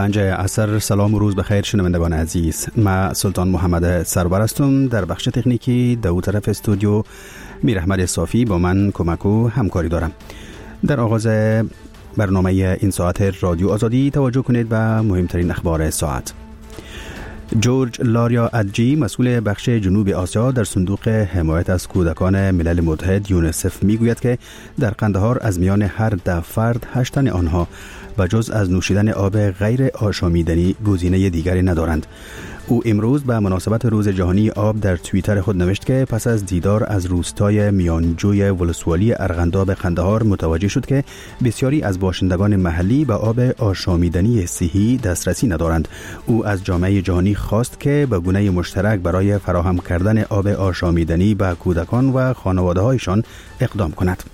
5 عصر. سلام و روز بخیر شنوندگان عزیز. من سلطان محمد سرور هستم. در بخش تکنیکی دو طرف استودیو میر احمد صافی با من کمک و همکاری دارم. در آغاز برنامه این ساعت رادیو آزادی توجه کنید به مهمترین اخبار ساعت. جورج لاریا ادجی مسئول بخش جنوب آسیا در صندوق حمایت از کودکان ملل متحد یونیسف میگوید که در قندهار از میان هر 10 فرد 8 تن آنها و جز از نوشیدن آب غیر آشامیدنی گزینه دیگری ندارند. او امروز به مناسبت روز جهانی آب در توییتر خود نوشت که پس از دیدار از روستای میانجوی ولسوالی ارغنداب قندهار متوجه شد که بسیاری از باشندگان محلی به آب آشامیدنی صحی دسترسی ندارند. او از جامعه جهانی خواست که به گونه مشترک برای فراهم کردن آب آشامیدنی به کودکان و خانواده‌هایشان اقدام کند.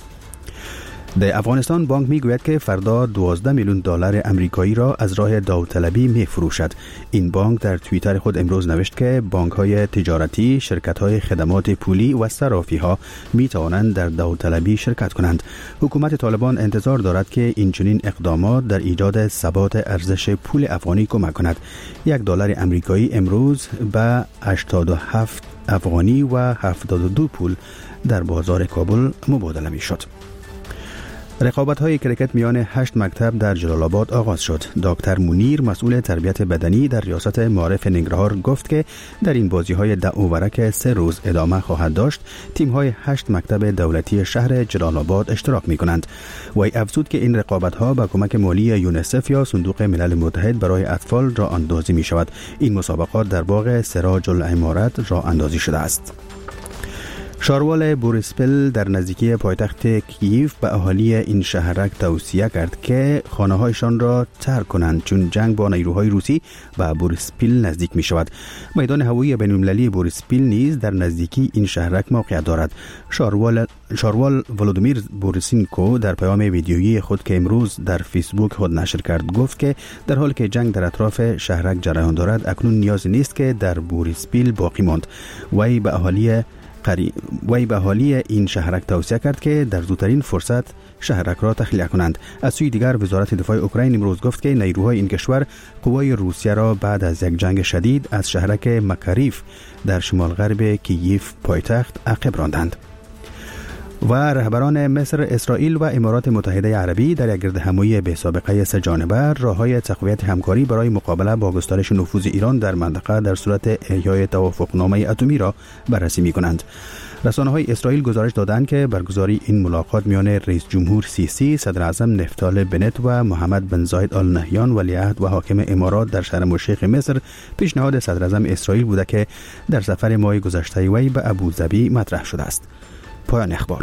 در افغانستان بانک میگوید که فردا 12 میلیون دلار امریکایی را از راه داوطلبی میفروشد. این بانک در توییتر خود امروز نوشت که بانک‌های تجارتی، شرکت‌های خدمات پولی و صرافی‌ها می‌توانند در داوطلبی شرکت کنند. حکومت طالبان انتظار دارد که این چنین اقدامات در ایجاد ثبات ارزش پول افغانی کمک کند. $1 امریکایی امروز به 87 افغانی و 72 پول در بازار کابل مبادله می‌شد. رقابت‌های کرکت میان 8 مکتب در جلال آباد آغاز شد. دکتر منیر مسئول تربیت بدنی در ریاست معارف ننگرهار گفت که در این بازی‌های 10 اووره که 3 روز ادامه خواهد داشت، تیم‌های 8 مکتب دولتی شهر جلال آباد اشتراک می‌کنند. وی افزود که این رقابت‌ها با کمک مالی یونیسف یا صندوق ملل متحد برای اطفال راه اندازی می‌شود. این مسابقات در باغ سراج العمارت راه اندازی شده است. شاروال بوریسپیل در نزدیکی پایتخت کییف به اهالی این شهرک توصیه کرد که خانه‌هایشان را ترک کنند چون جنگ با نیروهای روسی به بوریسپیل نزدیک می شود. میدان هوایی بین‌المللی بوریسپیل نیز در نزدیکی این شهرک موقعیت دارد. شاروال ولودیمیر بوریسینکو در پیام ویدیویی خود که امروز در فیسبوک خود نشر کرد گفت که در حالی که جنگ در اطراف شهرک جریان دارد اکنون نیاز نیست که در بوریسپیل باقی ماند. وی به اهالی این شهرک توصیه کرد که در زودترین فرصت شهرک را تخلیه کنند. از سوی دیگر وزارت دفاع اوکراین امروز گفت که نیروهای این کشور قوای روسیه را بعد از یک جنگ شدید از شهرک مکاریف در شمال غرب کییف پایتخت عقب راندند. و رهبران مصر، اسرائیل و امارات متحده عربی در یک گردهمایی به سابقه 3 جانبه راه‌های تقویت همکاری برای مقابله با گسترش نفوذ ایران در منطقه در صورت احیای توافقنامه اتمی را بررسی می‌کنند. رسانه‌های اسرائیل گزارش دادند که برگزاری این ملاقات میان رئیس جمهور سیسی، صدر اعظم نفتال بنت و محمد بن زاید آل نهیان ولیعهد و حاکم امارات در شرم الشیخ مصر پیشنهاد صدر اعظم اسرائیل بوده که در سفر ماه گذشته وی به ابوظبی مطرح شده است. پایان اخبار.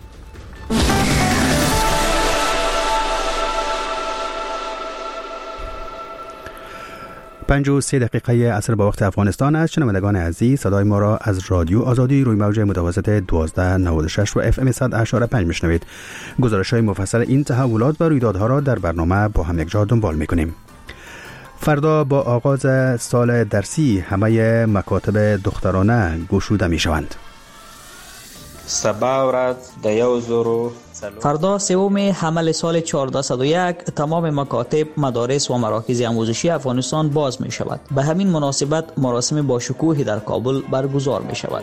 پنج و 3 دقیقه عصر با وقت افغانستان است. شنوندگان عزیز، صدای ما را از رادیو آزادی روی موج متوسط 1296 و FM 100.5 میشنوید. گزارش‌های مفصل این تحولات و رویدادها را در برنامه با هم یک جا دنبال می‌کنیم. فردا با آغاز سال درسی همه مکاتب دخترانه گشوده می‌شوند. فردا 3 حمل سال 1401 تمام مکاتب، مدارس و مراکز آموزشی افغانستان باز می شود. به همین مناسبت مراسم باشکوهی در کابل برگزار می شود.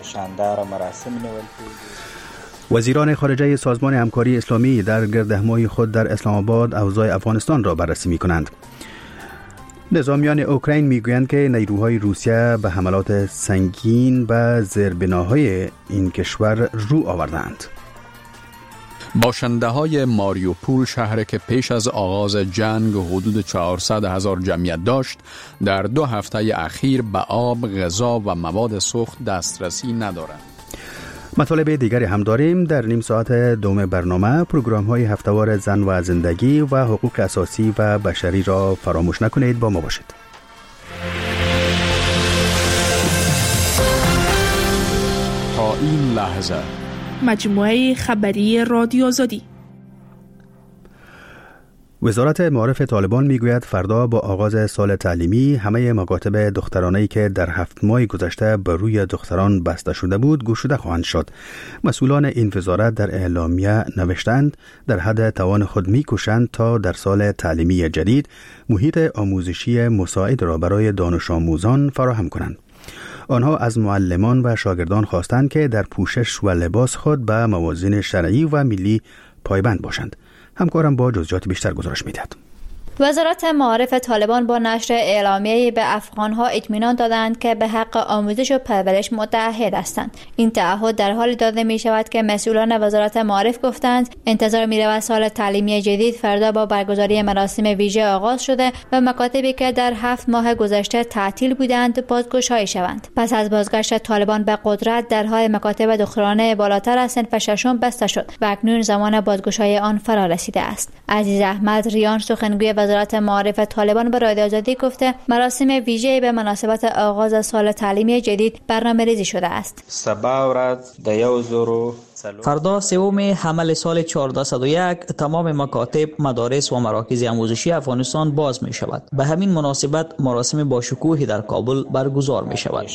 وزیران خارجه سازمان همکاری اسلامی در گردهمایی خود در اسلام آباد اوضاع افغانستان را بررسی می کنند. نظامیان اوکراین میگویند که نیروهای روسیه به حملات سنگین به زیربناهای این کشور رو آوردند. باشنده‌های ماریوپول، شهری که پیش از آغاز جنگ حدود 400,000 جمعیت داشت، در 2 هفته اخیر به آب، غذا و مواد سوخت دسترسی ندارند. مطالب دیگری هم داریم. در نیم ساعت دوم برنامه پروگرام‌های هفته‌وار زن و زندگی و حقوق اساسی و بشری را فراموش نکنید. با ما باشید. تا این لحظه مجموعه خبری رادیو آزادی. وزارت معارف طالبان میگوید فردا با آغاز سال تعلیمی همه مکاتب دخترانه‌ای که در 7 ماه گذشته بر روی دختران بسته شده بود گشوده خواهند شد. مسئولان این وزارت در اعلامیه نوشتند در حد توان خود می‌کوشند تا در سال تعلیمی جدید محیط آموزشی مساعد را برای دانش آموزان فراهم کنند. آنها از معلمان و شاگردان خواستند که در پوشش و لباس خود به موازین شرعی و ملی پایبند باشند. همکارم با جزئیات بیشتر گزارش می‌دهد. وزارت معارف طالبان با نشر اعلامیه‌ای به افغان‌ها اطمینان دادند که به حق آموزش و پرورش متعهد هستند. این تعهد در حالی داده می‌شود که مسئولان وزارت معارف گفتند انتظار می‌رود سال تعلیمی جدید فردا با برگزاری مراسم ویژه آغاز شده و مکاتبی که در 7 ماه گذشته تعطیل بودند بازگشایی شوند. پس از بازگشت طالبان به قدرت درهای مکاتب دخترانه بالاتر از صنف ششم بسته شد و اکنون زمان بازگشایی آن فرا رسیده است. عزیز احمد ریان سخنگوی وزارت معارف طالبان به رادیو آزادی گفته مراسم ویژه‌ای به مناسبت آغاز سال تعلیمی جدید برنامه‌ریزی شده است. فردا سوم حمل سال 1401 تمام مکاتب، مدارس و مراکز آموزشی افغانستان باز می شود. به همین مناسبت مراسم باشکوهی در کابل برگزار می شود.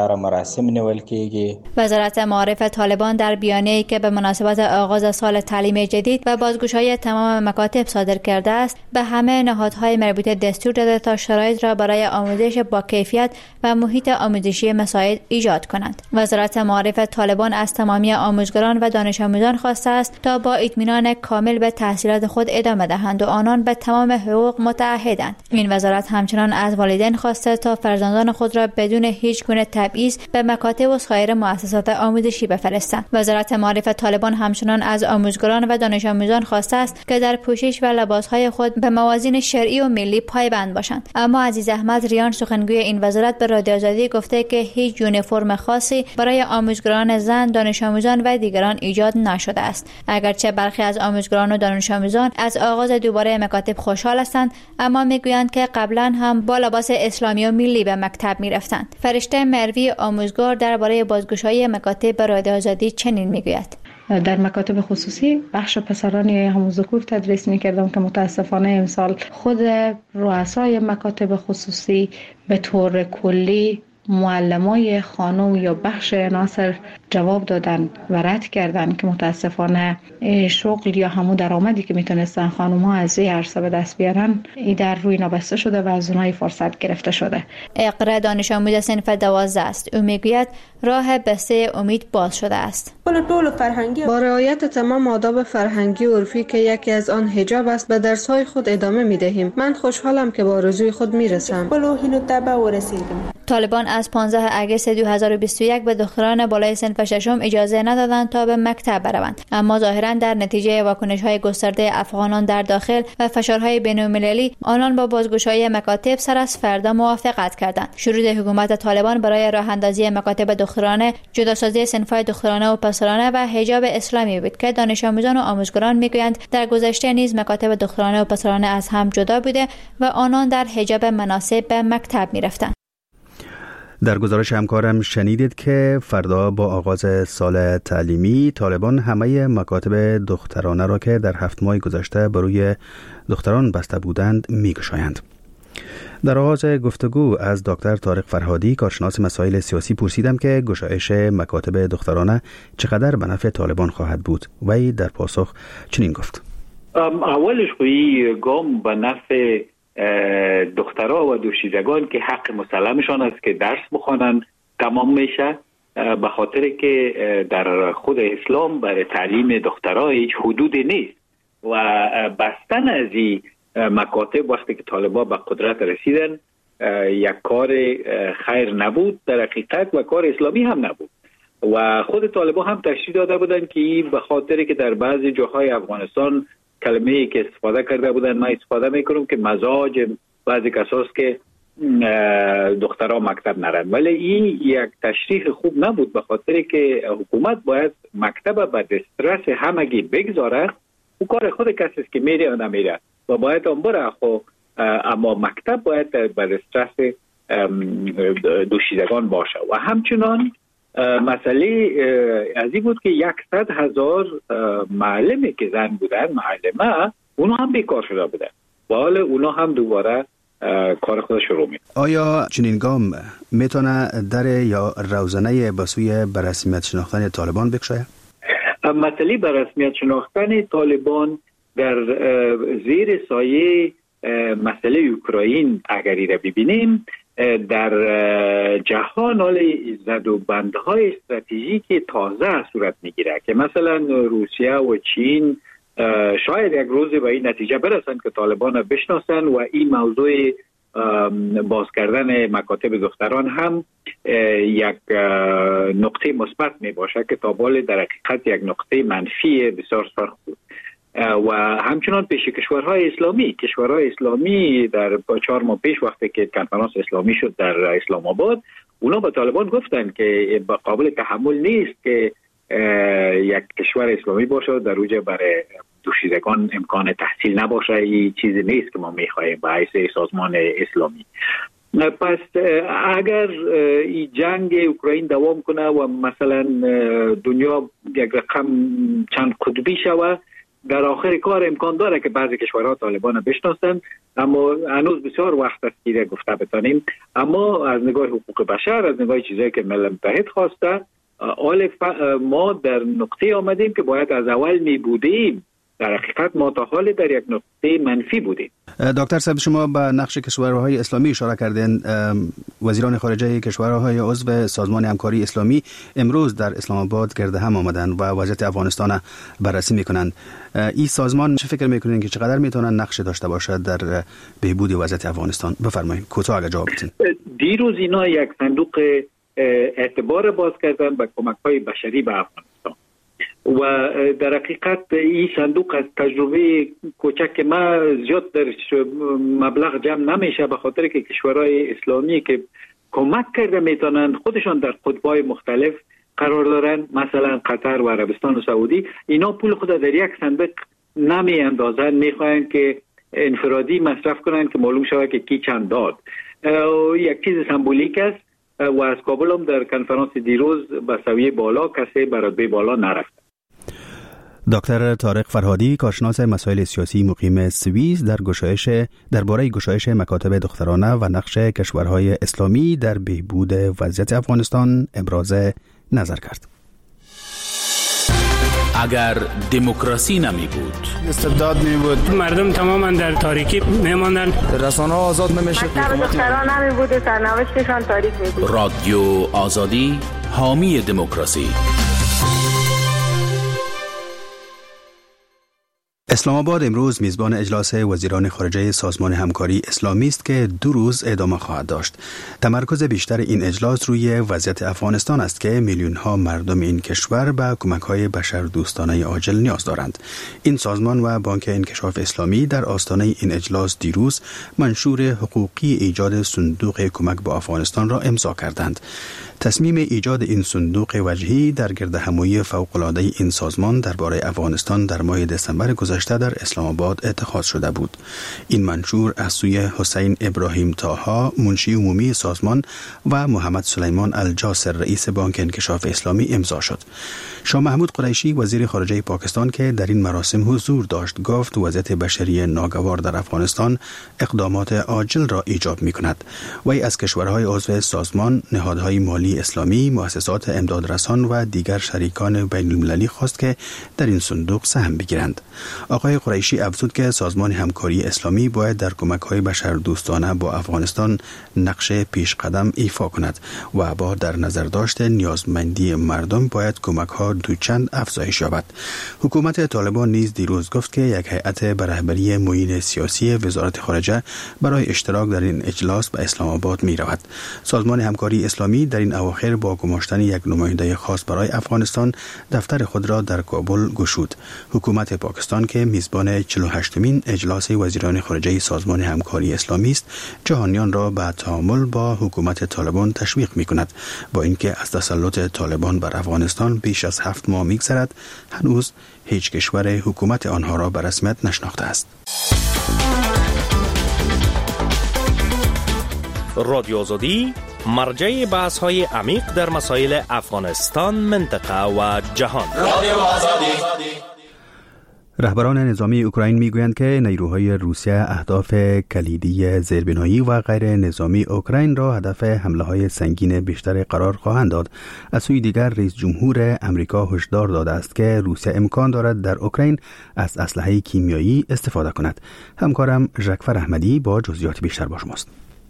وزارت معارف طالبان در بیانیه‌ای که به مناسبت آغاز سال تعلیمی جدید و بازگشایی تمام مکاتب صادر کرده است به همه نهادهای مربوطه دستور داده تا شرایط را برای آموزش با کیفیت و محیط آموزشی مساعد ایجاد کنند. وزارت معارف طالبان از تمامی آموزگاران و دانش آموزان خواسته است تا با اطمینان کامل به تحصیلات خود ادامه دهند و آنان به تمام حقوق متعهدند. این وزارت همچنان از والدین خواسته تا فرزندان خود را بدون هیچ گونه تبعیض به مکاتب و سایر مؤسسات آموزشی بفرستند. وزارت معارف طالبان همچنان از آموزگاران و دانش آموزان خواسته است که در پوشش و لباسهای خود به موازین شرعی و ملی پایبند باشند. اما عزیز احمد ریان سخنگوی این وزارت به رادیو آزادی گفته که هیچ یونیفرم خاصی برای آموزگاران زن، دانش آموزان و دیگران ایجاد نشده است. اگرچه برخی از آموزگاران و دانش آموزان از آغاز دوباره مکاتب خوشحال هستند، اما میگویند که قبلا هم با لباس اسلامی و ملی به مکتب میرفتند. فرشته مروی آموزگار درباره بازگشایی مکاتب به رادیو آزادی چنین میگوید: در مکاتب خصوصی بخش پسرانی همون ذکور تدریس میکردم که متاسفانه امسال خود رؤسای مکاتب خصوصی به طور کلی معلمای خانم یا بخش عناصر جواب دادن و رد کردن که متاسفانه شغل یا همون درآمدی که میتونستن خانم ها از این عرصه به دست بیارن ای در روی نابسته شده و از اونهای فرصت گرفته شده. اقرا دانش آموز صنف 12 است. او میگوید راه بسته امید باز شده است. با رعایت تمام آداب فرهنگی و عرفی که یکی از آن حجاب است به درس‌های خود ادامه می‌دهیم. من خوشحالم که با آرزوی خود میرسم. طالبان از 15 اگست 2021 به دختران بالای صنف ششم اجازه ندادند تا به مکتب بروند، اما ظاهراً در نتیجه واکنش‌های گسترده افغانان در داخل و فشارهای بین‌المللی آنان با بازگشایی مکاتب سر از فردا موافقت کردند. شروط حکومت طالبان برای راه اندازی مکاتب دخترانه، جداسازی صنف‌های دخترانه و پسرانه و حجاب اسلامی بود که دانش آموزان و آموزگاران میگویند در گذشته نیز مکاتب دخترانه و پسرانه از هم جدا بوده و آنان در حجاب مناسب به مکتب می‌رفتند. در گزارش همکارم شنیدید که فردا با آغاز سال تعلیمی طالبان همه مکاتب دخترانه را که در 7 ماه گذشته بر روی دختران بسته بودند می‌گشایند. در آغاز گفتگو از دکتر طارق فرهادی کارشناس مسائل سیاسی پرسیدم که گشایش مکاتب دخترانه چقدر به نفع طالبان خواهد بود. وی در پاسخ چنین گفت: اولش خویی گام به نفع دخترها و دوشیزگان که حق مسلمشان است که درس بخوانند تمام میشه، به خاطر که در خود اسلام برای تعلیم دخترها هیچ حدودی نیست و بستن از این مکاتب وقتی که طالبان به قدرت رسیدن یک کار خیر نبود در حقیقت و کار اسلامی هم نبود و خود طالبان هم تشریح داده بودن که این به خاطر که در بعضی جاهای افغانستان کلمه‌ای که استفاده کرده بودن من استفاده میکنم که مزاج بعضی کساست که دخترها مکتب نرن، ولی این یک تشریح خوب نبود به خاطر که حکومت باید مکتب به دسترس همگی بگذاره. او کار خود کسی است که میره یا نمیره و باید آن بره، اما مکتب باید به دسترس دوشیزگان باشه. و همچنان مسئله از این بود که 100,000 معلمی که زن بودن، معلمه، اونو هم بیکار شده بودن و حالا اونا هم دوباره کار خود شروع میکنه. آیا چنین گام میتونه در یا روزنه به سوی بررسمیت شناختن طالبان بکشه؟ مسئله بررسمیت شناختن طالبان در زیر سایه مسئله اوکراین اگری را ببینیم، در جهان حال زدوبندهای استراتژیکی تازه صورت میگیره که مثلا روسیه و چین شاید یک روز به این نتیجه برسند که طالبان را بشناسن و این موضوع باز کردن مکاتب دختران هم یک نقطه مثبت می باشه که تا بال در حقیقت یک نقطه منفی بسیار سرخ بود. و همچنان پیش کشورهای اسلامی در 4 ماه پیش وقتی که کنفرانس اسلامی شد در اسلام آباد، اونا به طالبان گفتن که قابل تحمل نیست که یک کشور اسلامی باشه در اوجه برای دوشیزگان امکان تحصیل نباشه. این چیزی نیست که ما میخواهیم به حیث سازمان اسلامی. پس اگر این جنگ اوکراین دوام کنه و مثلا دنیا یک رقم چند قطبی شوه، در آخر کار امکان داره که بعضی کشورها طالبان بشناسن، اما هنوز بسیار وقت است که گفته بتانیم. اما از نگاه حقوق بشر، از نگاه چیزایی که ملل متحد خواسته، ما در نقطه آمدیم که باید از اول می بودیم. در حقیقت ما تا حال در یک نقطه منفی بودیم. دکتر صاحب، شما به نقش کشورهای اسلامی اشاره کردین. وزیران خارجه کشورهای عضو سازمان همکاری اسلامی امروز در اسلام آباد گرد هم آمدن و وضعیت افغانستان بررسی میکنند. این سازمان چه فکر میکنین که چقدر میتونن نقش داشته باشد در بهبود وضعیت افغانستان؟ بفرمایید کوتاه اگه جواب بدین. دیروز اینا یک صندوق اعتبار باز کردن به کمک‌های بشری به افغانستان و در حقیقت این صندوق از تجربه کوچک ما زیاد در مبلغ جمع نمیشه، به خاطر که کشورهای اسلامی که کمک کرده میتونن خودشان در قطب‌های مختلف قرار دارن، مثلا قطر و عربستان و سعودی، اینا پول خود در یک صندوق نمی اندازن، میخواین که انفرادی مصرف کنن که معلوم شود که کی چند داد. یک چیز سمبولیک است و از کابل هم در کنفرانس دیروز به سویه بالا کسی برای بالا نرفت. دکتر طارق فرهادی، کارشناس مسائل سیاسی مقیم سوئیس، درباره گشایش مکاتب دخترانه و نقش کشورهای اسلامی در بهبود وضعیت افغانستان ابراز نظر کرد. اگر دموکراسی نمی بود، استبداد می بود، مردم تماما در تاریکی می ماندن، رسانه ها آزاد نمی شد، مکتب دختران نمی بود، سرنوشتشان تاریک می بود. رادیو آزادی، حامی دموکراسی. اسلام آباد امروز میزبان اجلاس وزیران خارجه سازمان همکاری اسلامی است که 2 روز ادامه خواهد داشت. تمرکز بیشتر این اجلاس روی وضعیت افغانستان است که میلیون ها مردم این کشور به کمک‌های بشردوستانه عاجل نیاز دارند. این سازمان و بانک انکشاف اسلامی در آستانه این اجلاس دیروز منشور حقوقی ایجاد صندوق کمک به افغانستان را امضا کردند. تصمیم ایجاد این صندوق وجهی در گردهمایی فوق‌العاده این سازمان درباره افغانستان در ماه دسامبر گذشته در اسلام آباد اتخاذ شده بود. این منشور از سوی حسین ابراهیم طاها، منشی عمومی سازمان، و محمد سلیمان الجاسر، رئیس بانک انکشاف اسلامی امضا شد. شاه محمود قریشی، وزیر خارجه پاکستان، که در این مراسم حضور داشت، گفت وضعیت بشری ناگوار در افغانستان اقدامات عاجل را ایجاب می‌کند. وی از کشورهای عضو سازمان، نهادهای مالی اسلامی، مؤسسات امدادرسان و دیگر شریکان بین المللی خواست که در این صندوق سهم بگیرند. آقای قریشی افزود که سازمان همکاری اسلامی باید در کمک‌های بشردوستانه با افغانستان نقش پیش قدم ایفا کند و با در نظر داشت نیازمندی مردم باید کمک‌ها دوچند افزایش یابد. حکومت طالبان نیز دیروز گفت که یک هیئت به رهبری معین سیاسی وزارت خارجه برای اشتراک در این اجلاس به اسلام آباد می‌رود. سازمان همکاری اسلامی در این اواخر با گماشتن یک نماینده خاص برای افغانستان دفتر خود را در کابل گشود. حکومت پاکستان که میزبان 48مین اجلاس وزیران خارجه سازمان همکاری اسلامی است، جهانیان را به تعامل با حکومت طالبان تشویق می‌کند. با اینکه از تسلط طالبان بر افغانستان بیش از 7 ماه می‌گذرد، هنوز هیچ کشور حکومت آنها را به رسمیت نشناخته است. رادیو آزادی، مرجع بحث‌های عمیق در مسائل افغانستان، منطقه و جهان. رادیو آزادی. رهبران نظامی اوکراین میگویند که نیروهای روسیه اهداف کلیدی زیربنایی و غیر نظامی اوکراین را هدف حمله‌های سنگین بیشتر قرار خواهند داد. از سوی دیگر رئیس جمهور امریکا هشدار داده است که روسیه امکان دارد در اوکراین از اسلحه کیمیایی استفاده کند. همکارم ژکفر احمدی با جزئیات بیشتر با شماست.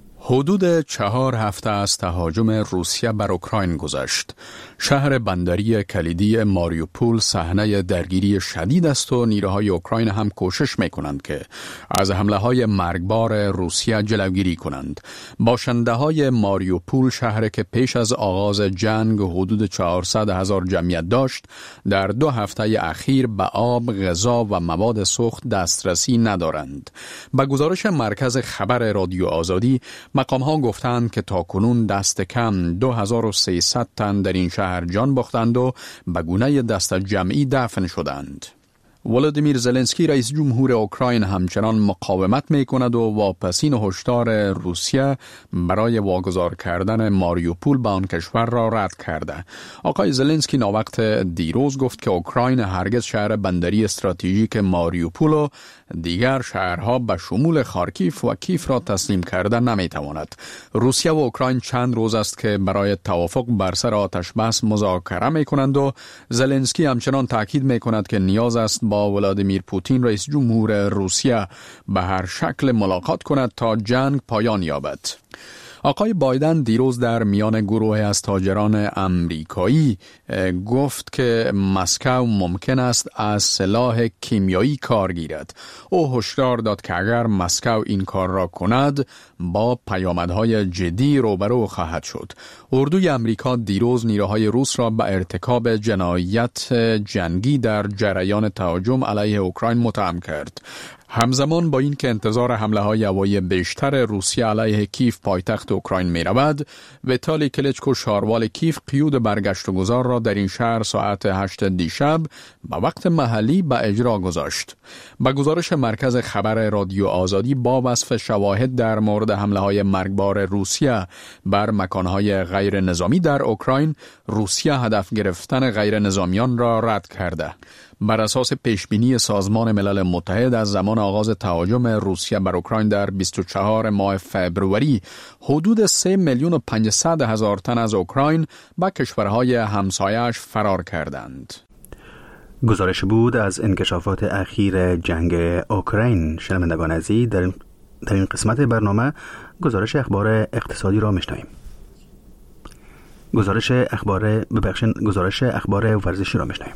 حدود 4 هفته از تهاجم روسیه بر اوکراین گذشت. شهر بندری کلیدی ماریوپول صحنه درگیری شدید است و نیروهای اوکراین هم کوشش می‌کنند که از حمله‌های مرگبار روسیه جلوگیری کنند. باشنده‌های ماریوپول، شهری که پیش از آغاز جنگ حدود 400,000 جمعیت داشت، در 2 هفته اخیر به آب، غذا و مواد سوخت دسترسی ندارند. به گزارش مرکز خبر رادیو آزادی، مقام‌ها گفتند که تاکنون دست کم 2300 تن در این شهر جان باختند و به گونه دست جمعی دفن شدند. ولادیمیر زلنسکی رئیس جمهور اوکراین همچنان مقاومت می‌کند و واپسین هشدار روسیه برای واگذار کردن ماریوپول به آن کشور را رد کرده. آقای زلنسکی ناوقت دیروز گفت که اوکراین هرگز شهر بندری استراتژیک ماریوپول و دیگر شهرها به شمول خارکیف و کیف را تسلیم کرده نمی‌تواند. روسیه و اوکراین چند روز است که برای توافق بر سر آتش بس مذاکره می‌کنند و زلنسکی همچنان تاکید می‌کند که نیاز است با ولادیمیر پوتین رئیس جمهور روسیه به هر شکل ملاقات کند تا جنگ پایان یابد. آقای بایدن دیروز در میان گروه از تاجران امریکایی گفت که مسکو ممکن است از سلاح کیمیایی کار گیرد. او هشدار داد که اگر مسکو این کار را کند با پیامدهای جدی روبرو خواهد شد. اردوی امریکا دیروز نیروهای روس را به ارتکاب جنایت جنگی در جریان تهاجم علیه اوکراین متهم کرد. همزمان با این که انتظار حمله‌های هوایی بیشتر روسیه علیه کیف پایتخت اوکراین می‌رود، ویتالی کلیچکو شاروال کیف قیود برگشت و گذار را در این شهر ساعت 8 دیشب به وقت محلی به اجرا گذاشت. با گزارش مرکز خبر رادیو آزادی، با وصف شواهد در مورد حمله‌های مرگبار روسیه بر مکان‌های غیر نظامی در اوکراین، روسیه هدف گرفتن غیر نظامیان را رد کرده. بر اساس پیشبینی سازمان ملل متحد، از زمان آغاز تهاجم روسیه بر اوکراین در 24 ماه فبروری حدود 3,500,000 تن از اوکراین به کشورهای همسایه‌اش فرار کردند. گزارش بود از انکشافات اخیر جنگ اوکراین. شنوندگان عزیز، در این قسمت برنامه گزارش اخبار اقتصادی را میشنویم. گزارش اخبار ورزشی را میشنویم.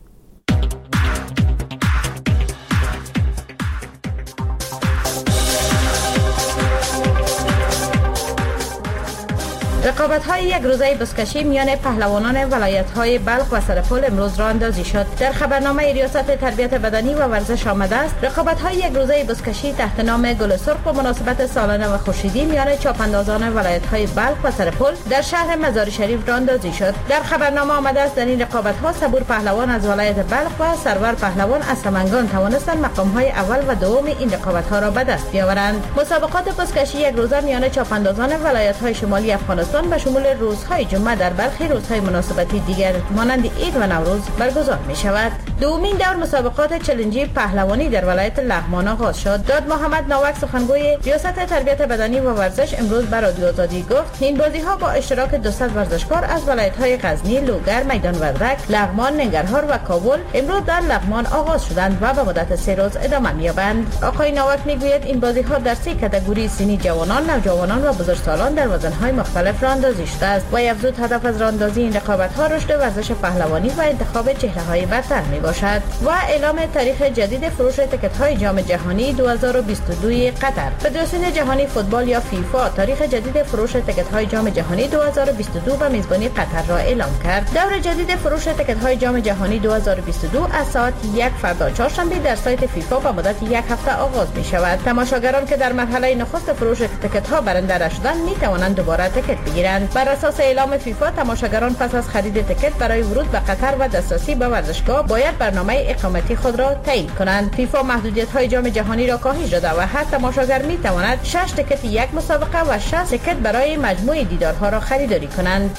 رقابت‌های یک روزه بزکشی میان پهلوانان ولایت‌های بلخ و سرپل امروز راه اندازی شد. در خبرنامه ریاست تربیت بدنی و ورزش آمده است رقابت‌های یک روزه بزکشی تحت نام گل سرخ و مناسبت سالانه و خورشیدی میان چاپاندازان ولایت‌های بلخ و سرپل در شهر مزار شریف راه اندازی شد. در خبرنامه آمده است در این رقابت‌ها صبور پهلوان از ولایت بلخ و سرور پهلوان از سمنگان توانستند مقام‌های اول و دوم این رقابت‌ها را به دست بیاورند. مسابقات بزکشی یک روزه میان چاپاندازان ولایت‌های شمالی افغانستان به شمول روزهای جمعه در برخی روزهای مناسبتی دیگر مانند عید و نوروز برگزار می شود. دومین دور مسابقات چالنجی پهلوانی در ولایت لغمان آغاز شد. داد محمد ناوک سخنگوی ریاست تربیت بدنی و ورزش امروز بر رادیو آزادی گفت این بازی‌ها با اشتراک 200 ورزشکار از ولایت‌های غزنی، لوگر، میدان وردک، لغمان، ننگرهار و کابل امروز در لغمان آغاز شدند و به مدت 3 روز ادامه می‌یابند. آقای ناوک می‌گوید این بازی‌ها در 3 کاتگوری سنی جوانان، نوجوانان و بزرگسالان در وزن‌های مختلف راندازی شده است و افزود هدف از راندازی این رقابت‌ها رشد ورزش پهلوانی و انتخاب چهره‌های برتر میباشد. و اعلام تاریخ جدید فروش تکت‌های جام جهانی 2022 قطر. فدراسیون جهانی فوتبال یا فیفا تاریخ جدید فروش تکت‌های جام جهانی 2022 به میزبانی قطر را اعلام کرد. دور جدید فروش تکت‌های جام جهانی 2022 از ساعت 1 فردا چهارشنبه در سایت فیفا به مدت 1 هفته آغاز می‌شود. تماشاگران که در مرحله نخست فروش تکت‌ها برنده شدند می‌توانند دوباره تکت بگیرند. بر اساس اعلام فیفا تماشاگران پس از خرید تکت برای ورود به قطر و دسترسی به ورزشگاه باید برنامه اقامتی خود را تایید کنند. فیفا محدودیت‌های جام جهانی را کاهش داده و هر تماشاگر می‌تواند 6 تکت یک مسابقه و 6 تکت برای مجموع دیدارها را خریداری کنند.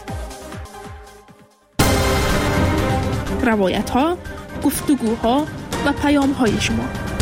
روایت‌ها، گفتگوها، و پیام‌های شما.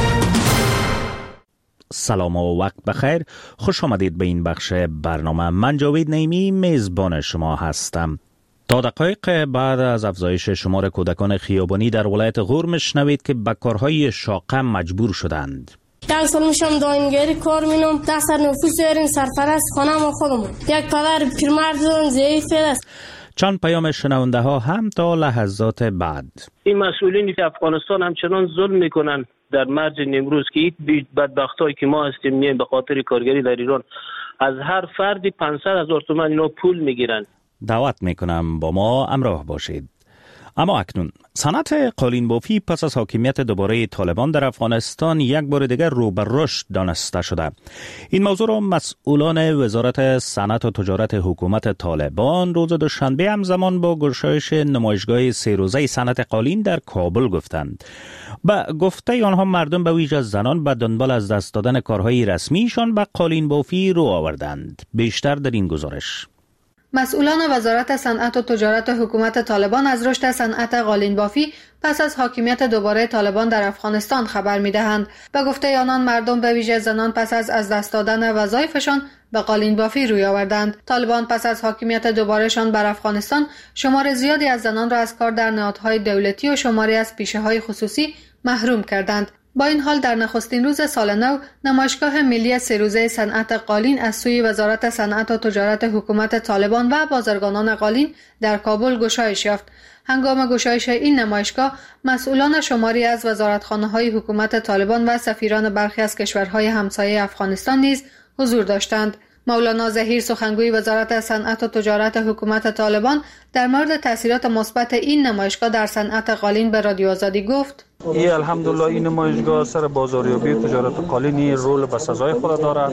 سلام و وقت بخیر. خوش آمدید به این بخش برنامه. من جاوید نعیمی میزبان شما هستم. تا دقایق بعد از افزایش شمار کودکان خیابانی در ولایت غور میشنوید که به کارهای شاقه مجبور شدند. یک سال میشم داینگری کار مینم، دست نفوس داریم، سرپرست خانم و خودمون. یک پدر پیرمرد ضعیف است. چند پیام شنونده ها هم تا لحظات بعد. این مسئولین افغانستان همچنان ظلم میکنن در مرز نیمروز که این بدبختایی که ما هستیم میایم به خاطر کارگری در ایران از هر فردی 500,000 تومان اینا پول میگیرن. دعوت میکنم با ما همراه باشید. اما اکنون صنعت قالین بافی پس از حاکمیت دوباره طالبان در افغانستان یک بار دیگر رو به رشد دانسته شده. این موضوع را مسئولان وزارت صنعت و تجارت حکومت طالبان روز دوشنبه همزمان با گشایش نمایشگاه 3 روزه صنعت قالین در کابل گفتند. با گفته آنها مردم به ویژه زنان به دنبال از دست دادن کارهای رسمیشان به قالین بافی رو آوردند. بیشتر در این گزارش. مسئولان وزارت صنعت و تجارت حکومت طالبان از رشد صنعت قالین بافی پس از حاکمیت دوباره طالبان در افغانستان خبر می‌دهند. به گفته آنان مردم به ویژه زنان پس از دست دادن وظایفشان به قالین بافی روی آوردند. طالبان پس از حاکمیت دوبارهشان بر افغانستان شمار زیادی از زنان را از کار در نهادهای دولتی و شماری از پیشه‌های خصوصی محروم کردند. با این حال در نخستین روز سال نو نمایشگاه ملی 3 روزه صنعت قالین از سوی وزارت صنعت و تجارت حکومت طالبان و بازرگانان قالین در کابل گشایش یافت. هنگام گشایش این نمایشگاه مسئولان شماری از وزارتخانه‌های حکومت طالبان و سفیران برخی از کشورهای همسایه افغانستان نیز حضور داشتند. مولانا ظهیر سخنگوی وزارت صنعت و تجارت حکومت طالبان در مورد تاثیرات مثبت این نمایشگاه در صنعت قالین به رادیو آزادی گفت: الحمدلله این نمایشگاه سر بازاریابی تجارت قالینی رول به سزای خود دارد.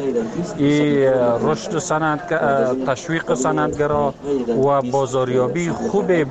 این رشد صنعت، تشویق صنعتگرا و بازاریابی خوبی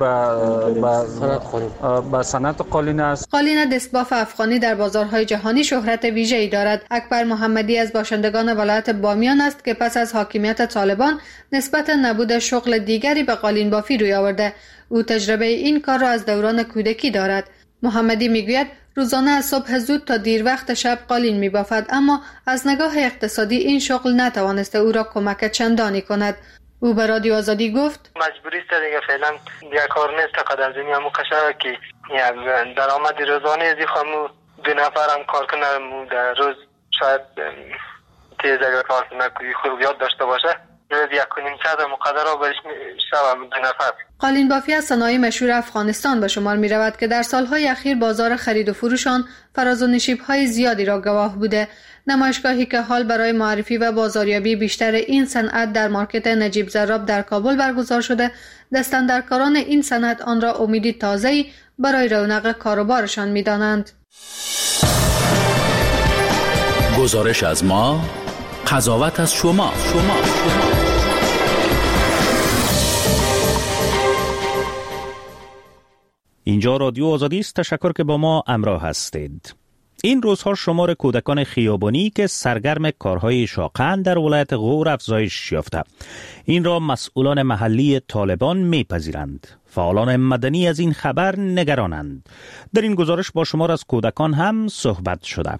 به صنعت قالین است. قالین دستباف افغانی در بازارهای جهانی شهرت ویژه‌ای دارد. اکبر محمدی از باشندگان ولایت بامیان است که پس از حاکمیت طالبان نسبت نبود شغل دیگری به قالین بافی روی آورده. او تجربه این کار را از دوران کودکی دارد. محمدی میگوید روزانه از صبح زود تا دیر وقت شب قالین میبافد، اما از نگاه اقتصادی این شغل نتوانسته او را کمک چندانی کند. او به رادیو آزادی گفت: مجبوری است دیگه، فعلا یک کار نیست تا قدر دنیا مو قشنگه که درآمد روزانه از خامو 2 نفرم کار کنم در روز شاید تیز اگر کار کنه خوب یاد داشته باشه روز 1.5 ساعت مقدره برش شب 2 نفر. قالین بافی از صنایع مشهور افغانستان به شمار می رود که در سالهای اخیر بازار خرید و فروشان فراز و نشیب‌های زیادی را گواه بوده. نمایشگاهی که حال برای معرفی و بازاریابی بیشتر این صنعت در مارکت نجیب زراب در کابل برگزار شده، دستاندرکاران این صنعت آن را امیدی تازه‌ای برای رونق کاروبارشان می‌دانند. گزارش از ما، قضاوت از شما. اینجا رادیو آزادی است. تشکر که با ما همراه هستید. این روزها شمار کودکان خیابانی که سرگرم کارهای شاقند در ولایت غور افزایش یافته. این را مسئولان محلی طالبان میپذیرند. فعالان مدنی از این خبر نگرانند. در این گزارش با شمار از کودکان هم صحبت شده.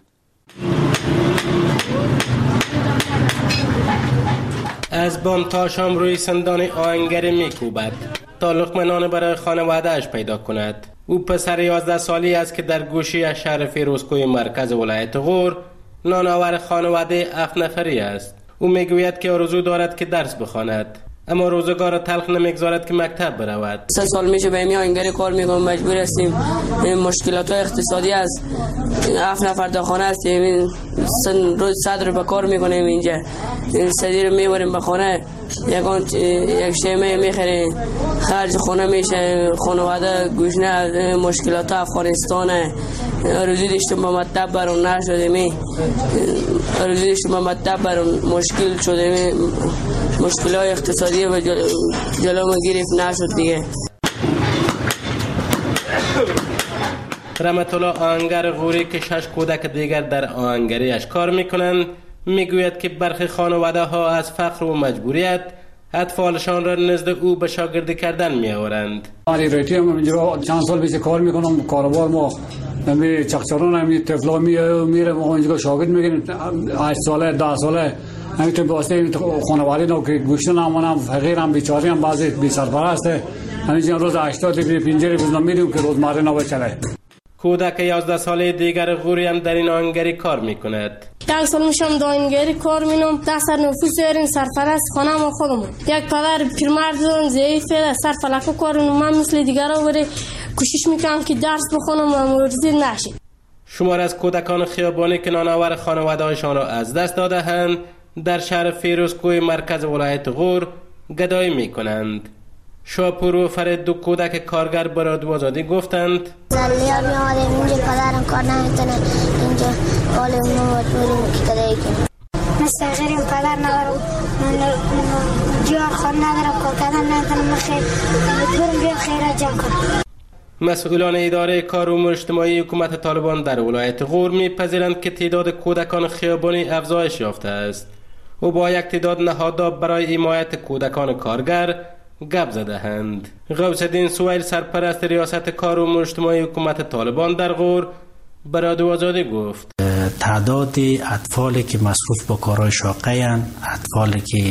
از بام تا شام روی سندان آهنگری میکوبد تا لقمه نان برای خانواده اش پیدا کند. او پسر 11 سالی است که در گوشه شهر فیروزکوی مرکز ولایت غور نانآور خانواده 7 نفری است. او میگوید که آرزو دارد که درس بخواند، اما روزگار تلخ نمیگذارد که مکتب برود. 3 سال میشه به این آهنگری کار میکنم، مجبور هستیم. مشکلات اقتصادی است. 7 نفر در خانه هستیم، روز 100 رو به کار میکنیم اینجا. 100 رو میبریم به خانه، یک شیمه میخریم، خرج خونه میشه، خانواده گوشنه. مشکلات افغانستان آرزو داشتیم به مکتب برون نشدیم، آرزو داشتیم به مکتب برون مشکل شدیم، مشکلات اقتصادی و جلو گرفت نشد دیگه. رحمت الله آهنگر غوری که 6 کودک دیگر در آهنگریش کار میکنند میگوید که برخی خانواده ها از فقر و مجبوریت اطفالشان را نزد او به شاگردی کردن می آورند. ریتی هم اینجا چند سال پیش کار میکنم، کاروبار ما نمی چخچران همی طفلا میره اونجا شاگرد میگن 8 ساله 10 ساله همین تو واسه خانواده نو که گوشت نمونم فقیرم بیچاره هم بعضی بی سرپرست همین روز 80 پنجره روز میدیم که روزمره نباشه. کودک 11 ساله دیگر غوری هم در این آهنگری کار میکند. 1 سال میشم در آهنگری کار مینم. 10 سال نفوس داریم سرپرست خانم و خودمون. یک پدر پیرمرد ضعیفه سرفلک کار من مثل دیگرا بره کوشش میکنم که درس بخونم و مورزی نشه. شمار از کودکان خیابانی که نانآور خانواده‌هایشان را از دست داده‌اند در شهر فیروزکوه مرکز ولایت غور گدایی میکنند. شاپور و فرید دو کودک کارگر به رادیو آزادی گفتند زلیا می‌آمدیم اینجا پدرم کار نمی‌تونه اینجا حال ما مجبوریم که گدایی کنیم. مثل غیریم پدر ندارم جوار خود ندارم کار کردن ندارم مجبورم بیا خیرات جمع کنم. مسئولان اداره کار امور اجتماعی حکومت طالبان در ولایت غور می‌پذیرند که تعداد کودکان خیابانی افزایش یافته است و با یک تعداد نهادها برای حمایت کودکان کارگر گپ زده‌اند. غوث الدین سویل سرپرست ریاست کار امور اجتماعی حکومت طالبان در غور به رادیو آزادی گفت تعداد اطفالی که مصروف به کارهای شاقه اند، اطفالی که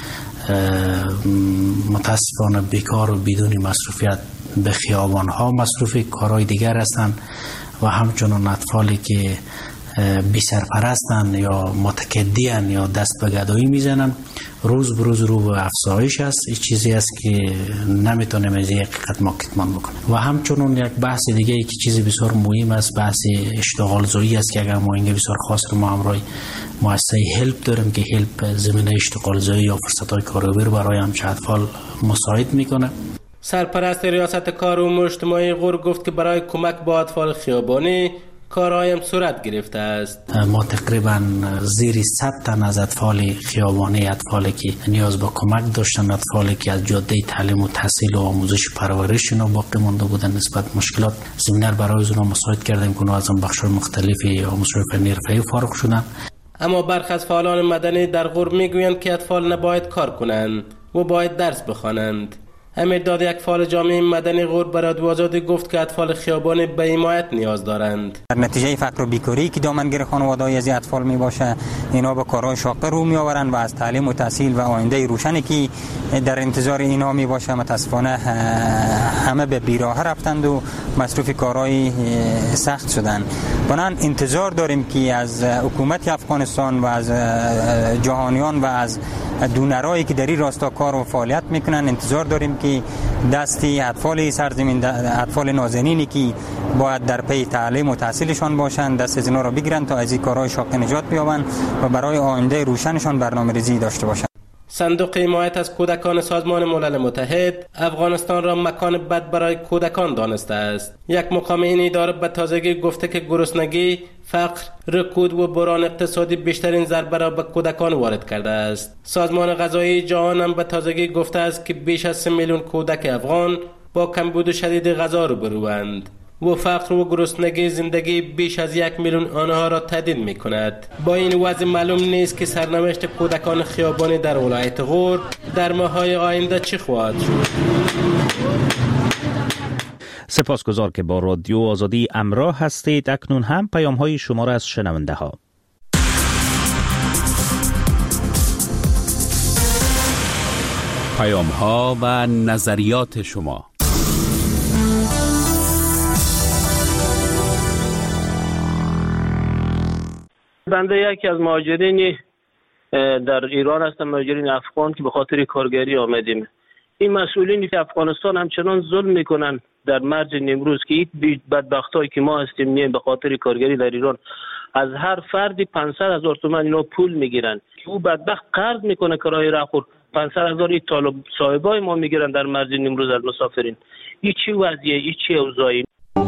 متاسفانه بیکار و بدون مصروفیت به خیابان ها مصروف کارهای دیگر هستند و همچنان اطفالی که بی سرپرستند یا متکدیان یا دست به گدایی میزنند روز به روز رو به افزایش است. این چیزی است که نمیتونیم از یک حقیقت ما کتمان بکنیم. و همچنان یک بحث دیگه ای که چیزی بسیار مهم است بحث اشتغال زایی است که اگر ما اینجا بسیار خاص رو ما همراه مؤسسه هلپ داریم که هلپ زمینه اشتغال زایی یا فرصت‌های کاریابی رو برای همچین اطفال مساعد میکنه. سرپرست ریاست کار امور اجتماعی غور گفت که برای کمک با اطفال خیابانی کارهایم صورت گرفته است. ما تقریبا زیر 100 تن از اطفال خیابانی، اطفالی که نیاز به کمک داشتن، اطفالی که از جاده تعلیم و تحصیل و آموزش و پرورش اینا باقی مانده بودن نسبت مشکلات زمینه برای اونها مساعد کردیم که از اون بخش‌های مختلفی آموزش فنی حرفه‌ای فارغ شدن. اما برخی از فعالان مدنی در غور میگویند که اطفال نباید کار کنند و باید درس بخوانند. امیرداد یک فعال جامعه مدنی غور به رادیو آزادی گفت که اطفال خیابانی به حمایت نیاز دارند. در نتیجه فقر و بیکاری که دامنگیر خانواده‌های از اطفال می باشه اینا به کارهای شاق رو می آورند و از تعلیم و تحصیل و آینده روشنی که در انتظار اینا می باشه متاسفانه همه به بیراه رفتند و مصروف کارهای سخت شدند. بنابراین انتظار داریم که از حکومت افغانستان و از جهانیان و از دونرایی که در این راستا کار و فعالیت میکنن انتظار داریم که دستی اطفال سرزمین، اطفال نازنینی که باید در پی تعلیم و تحصیلشان باشند دست از اینا را بگیرن تا از این کارهای شاق نجات بیابند و برای آینده روشنشان برنامه‌ریزی داشته باشند. صندوق حمایت از کودکان سازمان ملل متحد افغانستان را مکان بد برای کودکان دانسته است. یک مقام این اداره به تازگی گفته که گرسنگی، فقر، رکود و بحران اقتصادی بیشترین ضربه را به کودکان وارد کرده است. سازمان غذایی جهان هم به تازگی گفته است که بیش از 3 میلیون کودک افغان با کمبود شدید غذا روبروند و فقر و گرسنگی زندگی بیش از 1 میلیون آنها را تهدید می کند. با این وضع معلوم نیست که سرنوشت کودکان خیابانی در ولایت غور در ماه‌های آینده چی خواهد شد. سپاسگزار که با رادیو آزادی همراه هستید. اکنون هم پیام‌های شما را از شنونده ها. پیام‌ها و نظریات شما. بنده یکی از مهاجرین در ایران هستم، مهاجرین افغان که به خاطر کارگری آمدیم. این مسئولین که افغانستان همچنان ظلم میکنن در مرز نیمروز که این بدبختایی که ما هستیم میایم به خاطر کارگری در ایران از هر فردی 500,000 تومان اینا پول میگیرن که او بدبخت قرض میکنه کرایه راهخور 500,000 این طالب صاحبای ما میگیرن در مرز نیمروز از مسافرین. این چی وضعیه؟ این چی اوضاعی؟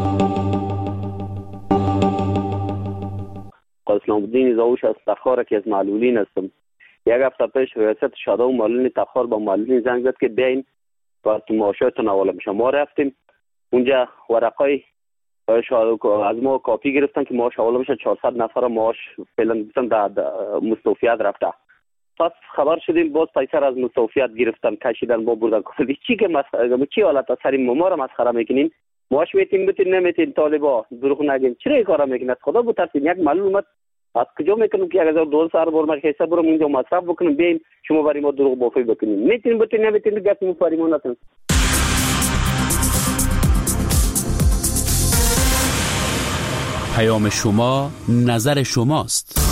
اسلام الدین زاوش از تخار که از معلولین هستم. یک هفته پیش ریاست شاده و معلولین تخار با معلولین زنگ زد که بیاین تا معاشاتون حواله میشه. ما رفتیم اونجا ورقای از ما کاپی گرفتن که معاش حواله میشه. 400 نفر معاش فعلا در مستوفیت رفته. پس خبر شدیم باز پیسر از مستوفیت گرفتن کشیدن ما بردن. چی که چی حالت سری ما را مسخره میکنین؟ ماش میتین بتین نمیتین طالبا دروغ نگین. چرا این کارا میکنن؟ خدا بترسین. یک معلول اومد از کجا میکنم که 1200 بار ما حساب برم اونجا مصرف بکنم بیاین شما برای ما دروغ بافی بکنین. میتین بتین نمیتین گپ مو فریموناتون. پیام شما نظر شماست.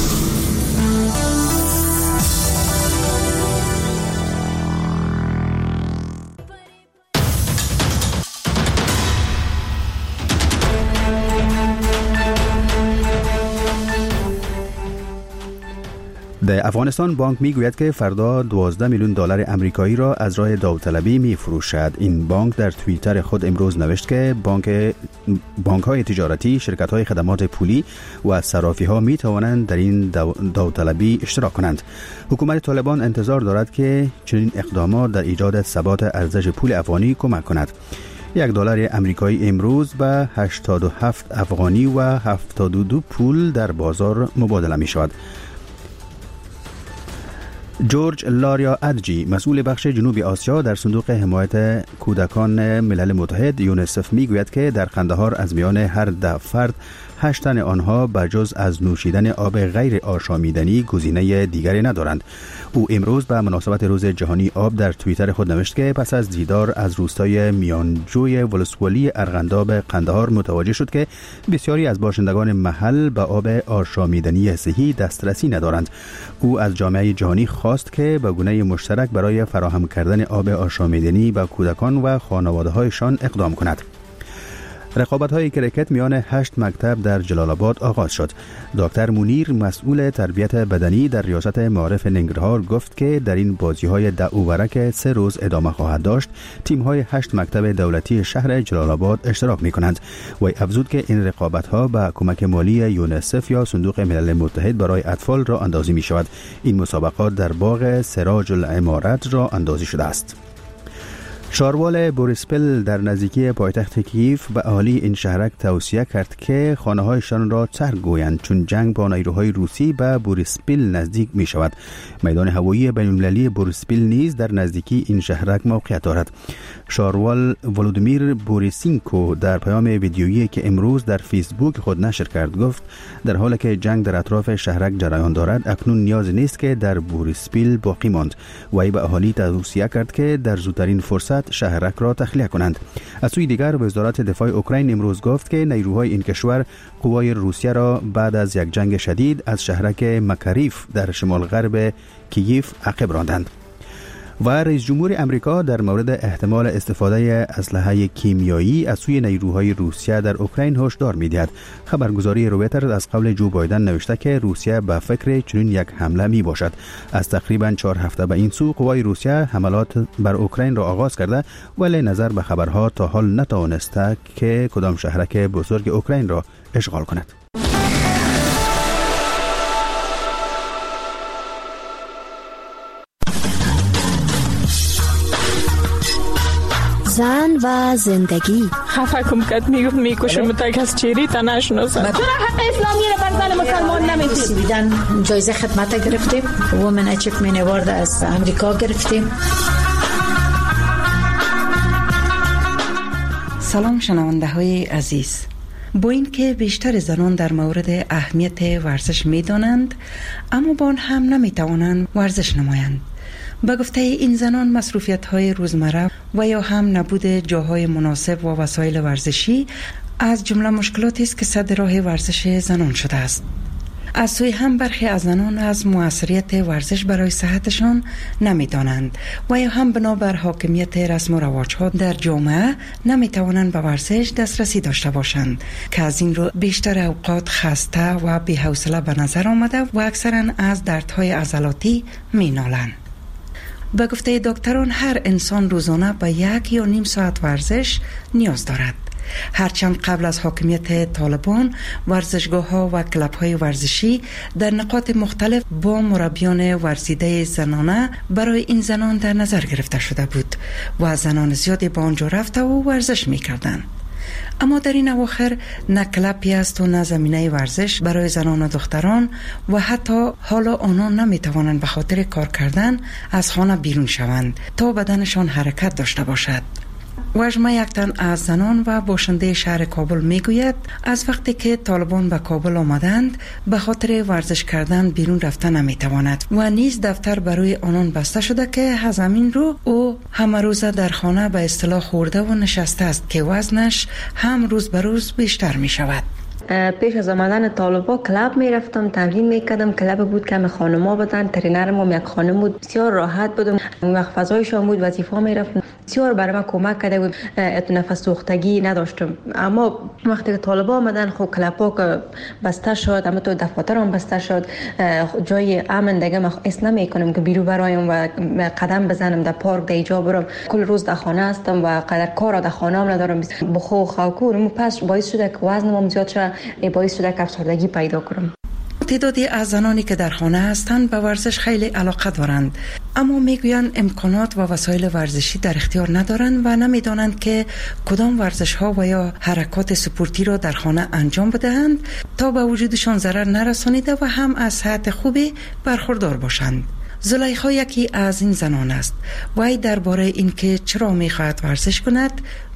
در افغانستان بانک میگوید که فردا 12 میلیون دلار آمریکایی را از راه داوطلبی میفروشد. این بانک در توییتر خود امروز نوشت که بانک‌های تجارتی، شرکت‌های خدمات پولی و صرافی‌ها می‌توانند در این داوطلبی اشتراک کنند. حکومت طالبان انتظار دارد که چنین اقدامات در ایجاد ثبات ارزش پول افغانی کمک کند. $1 آمریکایی امروز به 87 افغانی و 72 پول در بازار مبادله می‌شود. جورج لاریا ادجی، مسئول بخش جنوبی آسیا در صندوق حمایت کودکان ملل متحد یونسف میگوید که در قندهار از میان هر 10 فرد 8 تن آنها بجز از نوشیدن آب غیر آشامیدنی گزینه دیگری ندارند. او امروز به مناسبت روز جهانی آب در توییتر خود نوشت که پس از دیدار از روستای میانجوی ولسوالی ارغنداب قندهار متوجه شد که بسیاری از باشندگان محل به آب آشامیدنی صحی دسترسی ندارند. او از جامعه جهانی خواست که به گونه مشترک برای فراهم کردن آب آشامیدنی به کودکان و خانواده‌هایشان اقدام کند. رقابت‌های کرکت میان 8 مکتب در جلال آباد آغاز شد. دکتر منیر، مسئول تربیت بدنی در ریاست معارف ننگرهار، گفت که در این بازی‌های 10 اوره که 3 روز ادامه خواهد داشت، تیم‌های 8 مکتب دولتی شهر جلال آباد اشتراک می‌کنند. و افزود که این رقابت‌ها با کمک مالی یونسف یا صندوق ملل متحد برای اطفال راه اندازی می‌شود. این مسابقات در باغ سراج العمارت راه اندازی شده است. شاروال بوریسپل در نزدیکی پایتخت کیف به اهالی این شهرک توصیه کرد که خانه‌هایشان را ترک گویند چون جنگ با نیروهای روسی به بوریسپل نزدیک می شود. میدان هوایی بین‌المللی بوریسپل نیز در نزدیکی این شهرک موقعیت دارد. شاروال ولودیمیر بوریسینکو در پیام ویدیویی که امروز در فیسبوک خود نشر کرد گفت در حالی که جنگ در اطراف شهرک جریان دارد اکنون نیاز نیست که در بوریسپل باقی ماند. وی به اهالی توصیه کرد که در زودترین فرصت شهرک را تخلیه کنند. از سوی دیگر وزارت دفاع اوکراین امروز گفت که نیروهای این کشور قوای روسیه را بعد از یک جنگ شدید از شهرک مکاریف در شمال غرب کییف عقب راندند. و رئیس جمهور امریکا در مورد احتمال استفاده اسلحه کیمیایی از سوی نیروهای روسیه در اوکراین هشدار می‌دهد. خبرگزاری رویترز از قول جو بایدن نوشته که روسیه به فکر چنین یک حمله میباشد. از تقریباً 4 هفته به این سو قوای روسیه حملات بر اوکراین را آغاز کرده ولی نظر به خبرها تا حال نتوانسته که کدام شهرک بزرگ اوکراین را اشغال کند. زن و زندگی خفه کم کد میکشم تا کس چیری تا نشناسم. چرا حق اسلامی رو بر زن مسلمان نمیدین؟ جایزه خدمت گرفتیم. وومن اچیومنت اوارد از امریکا گرفتیم. سلام شنونده های عزیز. با اینکه بیشتر زنان در مورد اهمیت ورزش میدانند اما با آن هم نمیتوانند ورزش نمایند. به گفته این زنان مصروفیت‌های روزمره و یا هم نبود جاهای مناسب و وسایل ورزشی از جمله مشکلاتی است که سد راه ورزش زنان شده است. از سوی هم برخی از زنان از موثریت ورزش برای صحتشان نمی‌دانند و یا هم بنابر حاکمیت رسم و رواج‌ها در جامعه نمی‌توانند به ورزش دسترسی داشته باشند که از این رو بیشتر اوقات خسته و بی‌حوصله به نظر آمده و اکثراً از دردهای عضلاتی می‌نالند. به گفته دکتران هر انسان روزانه به 1 یا نیم ساعت ورزش نیاز دارد. هرچند قبل از حاکمیت طالبان ورزشگاه‌ها و کلب‌های ورزشی در نقاط مختلف با مربیان ورزیده زنانه برای این زنان در نظر گرفته شده بود و زنان زیادی به آنجا رفته و ورزش می‌کردند. اما در این اواخر نه کلبی است و نه زمینه ورزش برای زنان و دختران و حتی حالا آنان نمیتوانند به خاطر کار کردن از خانه بیرون شوند تا بدنشان حرکت داشته باشد. وژمه یک تن از زنان و باشنده شهر کابل میگوید از وقتی که طالبان به کابل آمدند به خاطر ورزش کردن بیرون رفتن نمیتواند و نیز دفتر برای آنان بسته شده که از همین رو او همه روزه در خانه به اصطلاح خورده و نشسته است که وزنش هم روز به روز بیشتر می شود. پیش از آمدن طالبا کلاب می رفتم، تمرین می کردم. کلاب بود که همه خانما بودن، ترینرم یک خانم بود، بسیار راحت بودم. وقت فضایشان بود، وظیفه می رفتم، بسیار برای من کمک کرده بود. نفس سوختگی نداشتم. اما وقتی که طالبا آمدن خب کلابا که بسته شد، اما تو دفاتر هم بسته شد، جای امن دیگه من اس نمی کنم که بیرون برایم و قدم بزنم در پارک در اینجا برم. کل روز در خانه هستم و قدر کار در خانه هم ندارم. بخو خوکورم پس باعث شده که وزنم زیاد شد، باعث شده که افسردگی پیدا کنم. تعدادی از زنانی که در خانه هستند به ورزش خیلی علاقه دارند، اما میگویند امکانات و وسایل ورزشی در اختیار ندارند و نمیدانند که کدام ورزش ها و یا حرکات سپورتی را در خانه انجام بدهند تا به وجودشان ضرر نرسانیده و هم از صحت خوبی برخوردار باشند. زلیخا یکی از این زنان است. وی درباره اینکه چرا میخواهد ورزش کند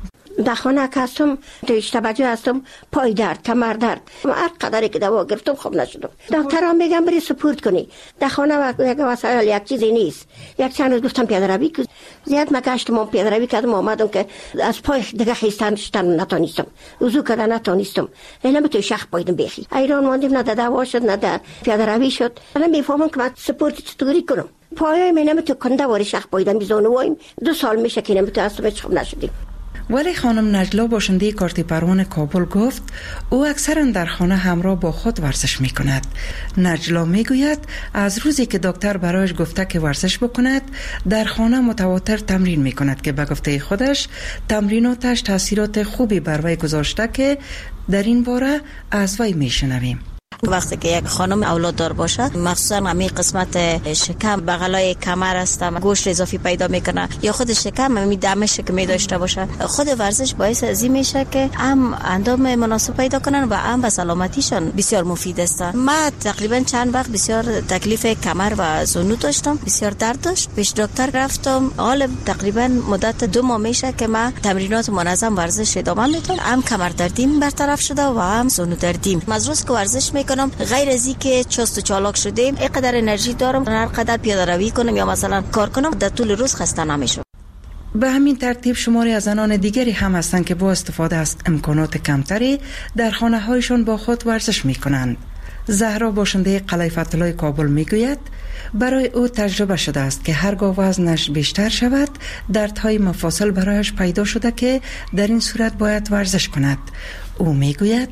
در خانه که هستم توجه هستم، پای درد، کمر درد، هر قدری که دوا گرفتم خوب نشدم. دکترها میگن بری سپورت کنی. در خانه یک وسایل یک چیزی نیست. یک چند روز گفتم پیاده روی کنم، زیاد مگشتم، پیاده روی کردم، آمدم که از پای دیگه خیستن نتونستم، وضو کردن نتونستم. اینا تو شخ پایدم بخی ایران ماندیم، نه دوا شد نه در پیاده روی شد. من میفهمم که من سپورت چطوری کنم. پایای من تو کنده واری شخ پایدم بیزونه وایم 2 سال میشه که نمیتونم خوب نشدیم. ولی خانم نجلا باشنده کارت پروان کابل گفت او اکثرا در خانه همراه با خود ورزش می کند. نجلا می گوید از روزی که دکتر برایش گفته که ورزش بکند در خانه متواتر تمرین می کند که به گفته خودش تمریناتش تاثیرات خوبی بر وی گذاشته که در این باره از وی می شنویم. وقتی که یک خانم اولاد دار باشد، مخصوصا همین قسمت شکم بغلای کمر است، گوشت اضافی پیدا میکنه یا خود شکم همین دمش که می داشته باشه، خود ورزش باعث از این میشه که هم اندام مناسب پیدا کنن و هم به سلامتیشان بسیار مفید است. من تقریبا چند وقت بسیار تکلیف کمر و زانو داشتم، بسیار درد داشت، پیش دکتر رفتم. حالا تقریبا مدت 2 ماه میشه که من تمرینات منظم ورزش ادامه میدم، هم کمر دردیم برطرف شده و هم زانو دردیم. از روز که ورزش میکنم غیر از این که چست و چالاک شدیم، اینقدر انرژی دارم هر قدر پیاده روی کنم یا مثلا کار کنم در طول روز خسته نمیشم. به همین ترتیب شماری از زنان دیگری هم هستند که با استفاده از امکانات کمتری در خانه هایشان با خود ورزش می کنند. زهرا باشنده قلعه فتح‌الله کابل می گوید برای او تجربه شده است که هرگاه وزنش بیشتر شود دردهای مفاصل برایش پیدا شده که در این صورت باید ورزش کند. او می گوید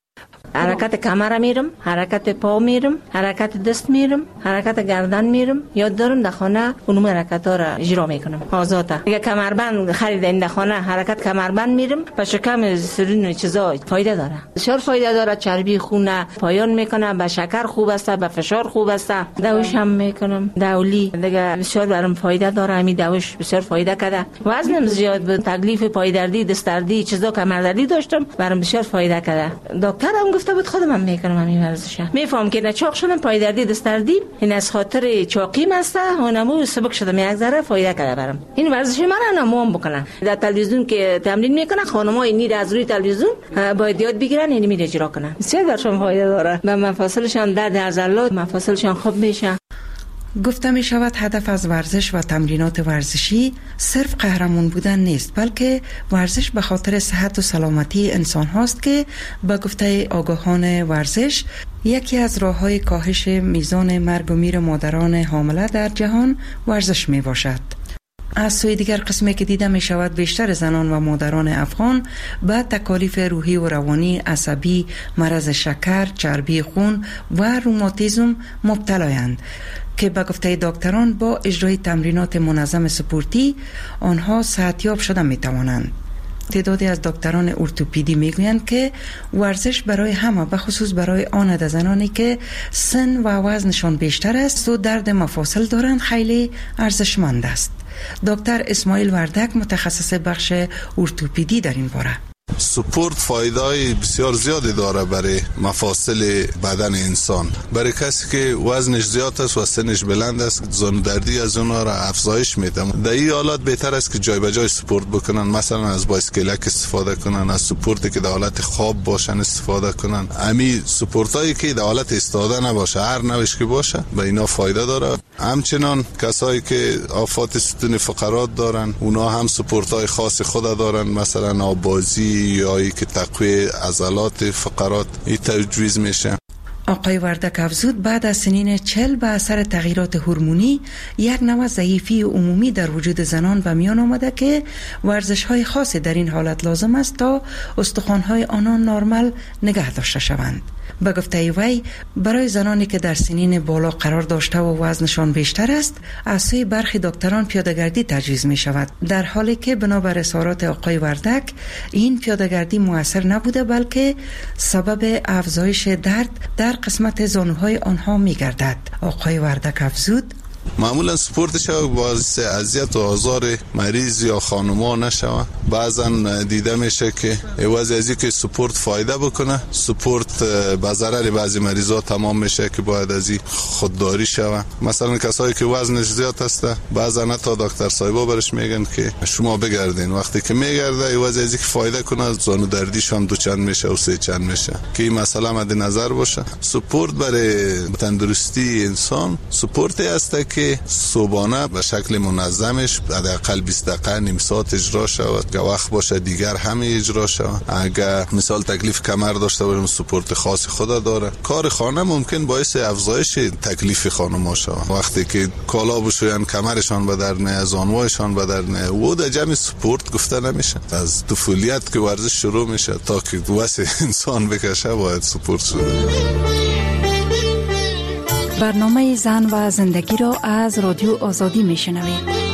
حرکت کمر میرم، حرکت پا میرم، حرکت دست میرم، حرکت گردن میرم. یاد دارم در خانه اونم حرکت ها را اجرا میکنم آزاده. اگه کمربند خریدین در خانه حرکت کمربند میرم، به شکم سرین و چیزا فایده داره، بسیار فایده داره. چربی خون پایان میکنه، به شکر خوب است، به فشار خوب است. دوش هم میکنم، دولی دیگه بسیار برام فایده داره. همین دوش بسیار فایده کرده. وزنم زیاد بود، تکلیف پای دردی، دست دردی، چیزا کمر دردی داشتم، برام بسیار فایده کرده. دکترم گفته بود خودم هم میکنم همین ورزش. میفهم که چاق شدم، پای دردی، دست دردی، این از خاطر چاقی مسته اونمو سبک شدم، یک ذره فایده کرده برام. این ورزش من نموام بکنم. در تلویزیون که تمرین میکنه خانم‌ها این از روی تلویزیون باید یاد بگیرن، این میره اجرا کنن. بسیار برشون فایده داره. به مفاصلشان درد عضلات، مفاصلشان خوب میشه. گفته می شود هدف از ورزش و تمرینات ورزشی صرف قهرمان بودن نیست، بلکه ورزش به خاطر صحت و سلامتی انسان هاست که به گفته آگاهان ورزش یکی از راه‌های کاهش میزان مرگ و میر مادران حامله در جهان ورزش می باشد. از سوی دیگر قسمی که دیده می شود بیشتر زنان و مادران افغان به تکالیف روحی و روانی، عصبی، مرض شکر، چربی خون و روماتیسم مبتلایند که به گفته دکتران با اجرای تمرینات منظم سپورتی آنها صحتیاب شده می توانند. تعدادی از دکتران ارتوپدی می گویند که ورزش برای همه، به خصوص برای آن زنانی که سن و وزنشان بیشتر است و درد مفاصل دارند، خیلی ارزشمند است. دکتر اسماعیل وردک متخصص بخش ارتوپدی در این باره سپورت فایده‌ای بسیار زیادی داره برای مفاصل بدن انسان. برای کسی که وزنش زیاد است و سنش بلند است، زانودردی از اونها را افزایش میده. در این حالات بهتر است که جای به جای سپورت بکنن، مثلا از بایسکلک استفاده کنن، از سپورتی که در حالت خواب باشن استفاده کنن. امی سپورتایی که در حالت استاده نباشه، هر نوعش که باشه، به اینا فایده داره. همچنان کسایی که آفات ستون فقرات دارن، اونا هم سپورتای خاص خود دارن، مثلا آبازی یا ای که تقویه عضلات فقرات ای تجویز میشه. آقای وردک افزود بعد از سنین 40 به اثر تغییرات هورمونی یک نوع ضعیفی عمومی در وجود زنان به میان آمده که ورزش های خاصی در این حالت لازم است تا استخوان های آنان نرمال نگه داشته شوند. به گفته وی برای زنانی که در سنین بالا قرار داشته و وزنشان بیشتر است از سوی برخی دکتران پیاده‌گردی تجویز می شود، در حالی که بنابر اظهارات آقای وردک این پیاده‌گردی مؤثر نبوده بلکه سبب افزایش درد در قسمت زانوهای آنها می گردد. آقای وردک افزود معمولا سپورتش باعث اذیت و آزار مریض یا خانوما نشوه. بعضا دیده میشه که عوض از اینکه سپورت فایده بکنه، سپورت به ضرر بعضی مریضا تمام میشه که باید از این خودداری شوه. مثلا کسایی که وزنش زیاد هسته، بعضا حتی دکتر صاحبا برش میگن که شما بگردین. وقتی که میگرده عوض از اینکه فایده کنه، زانو دردیش هم دو چند میشه و سه چند میشه که این مسئله مد نظر باشه. سپورت برای تندرستی انسان سپورتی است که صبحانه به شکل منظمش حداقل 20 دقیقه نیم ساعت اجرا شود، که وقت باشه دیگر همه اجرا شود. اگر مثال تکلیف کمر داشته باشیم سپورت خاص خود داره. کار خانه ممکن باعث افزایش تکلیف خانم‌ها شود. وقتی که کالا بشوین کمرشان به درد میاد، زانوهایشان به درد میاد، و در جمع سپورت گفته نمیشه. از طفولیت که ورزش شروع میشه تا که واسه انسان بکشه باید سپورت شده. برنامه زن و زندگی را از رادیو آزادی میشنوید.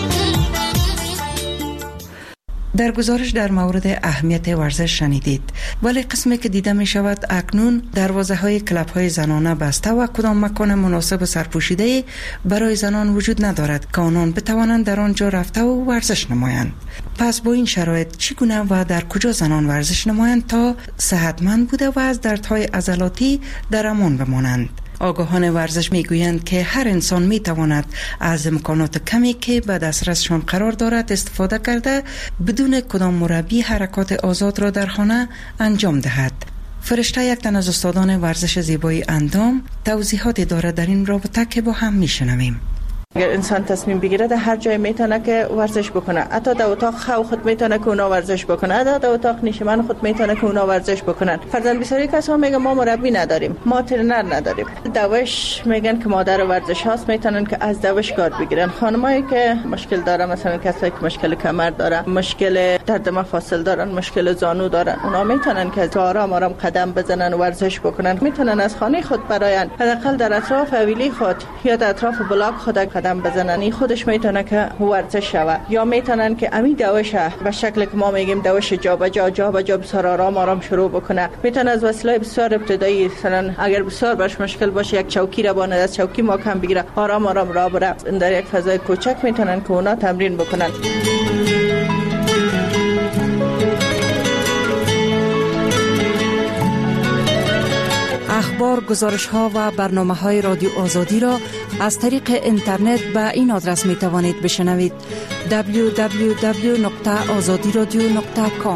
در گزارش در مورد اهمیت ورزش شنیدید، ولی قسمی که دیده می شود اکنون دروازه های کلب های زنانه بسته و کدام مکان مناسب و سرپوشیده برای زنان وجود ندارد که آنان بتوانند در آنجا رفته و ورزش نمایند. پس با این شرایط چگونه و در کجا زنان ورزش نمایند تا صحتمند بوده و از دردهای عضلاتی در امان بمانند؟ آگاهان ورزش میگویند که هر انسان میتواند از امکانات کمی که به دسترسشان قرار دارد استفاده کرده بدون کدام مربی حرکات آزاد را در خانه انجام دهد. فرشته یک تن از استادان ورزش زیبایی اندام توضیحاتی دارد در این رابطه که با هم میشنویم. اگر انسان تصمیم بگیره در هر جای میتونه که ورزش بکنه، حتی در اتاق خواب خود میتونه که اونا ورزش بکنه، حتی در اتاق نشیمن خود میتونه که اونا ورزش بکنن. فرضاً بسیاری کسا میگن ما مربی نداریم، ما ترینر نداریم. دوش میگن که مادر ورزش هاست، میتونن که از دوش کار بگیرن. خانمایی که مشکل داره، مثلا کسایی که مشکل کمر داره، مشکل درد مفاصل دارن، مشکل زانو دارن، اونا میتونن که آرام آرام قدم بزنن و ورزش بکنن. میتونن از خانه خود براین حداقل در اطراف حویلی خود یا در اطراف بلاک خود قدم بزنن. این خودش میتونه که ورزش شود. یا میتونن که امی دوشه به شکل که ما میگیم دوش جا به جا بسیار آرام آرام شروع بکنه. میتونه از وسیله بسیار ابتدایی، مثلا اگر بسیار برش مشکل باشه یک چوکی را باند از چوکی محکم بگیره، آرام آرام راه بره. در یک فضای کوچک میتونن که اونا تمرین بکنن. اخبار، گزارش ها و برنامه های رادیو آزادی را از طریق اینترنت به این آدرس می توانید بشنوید: www.azadiradio.com.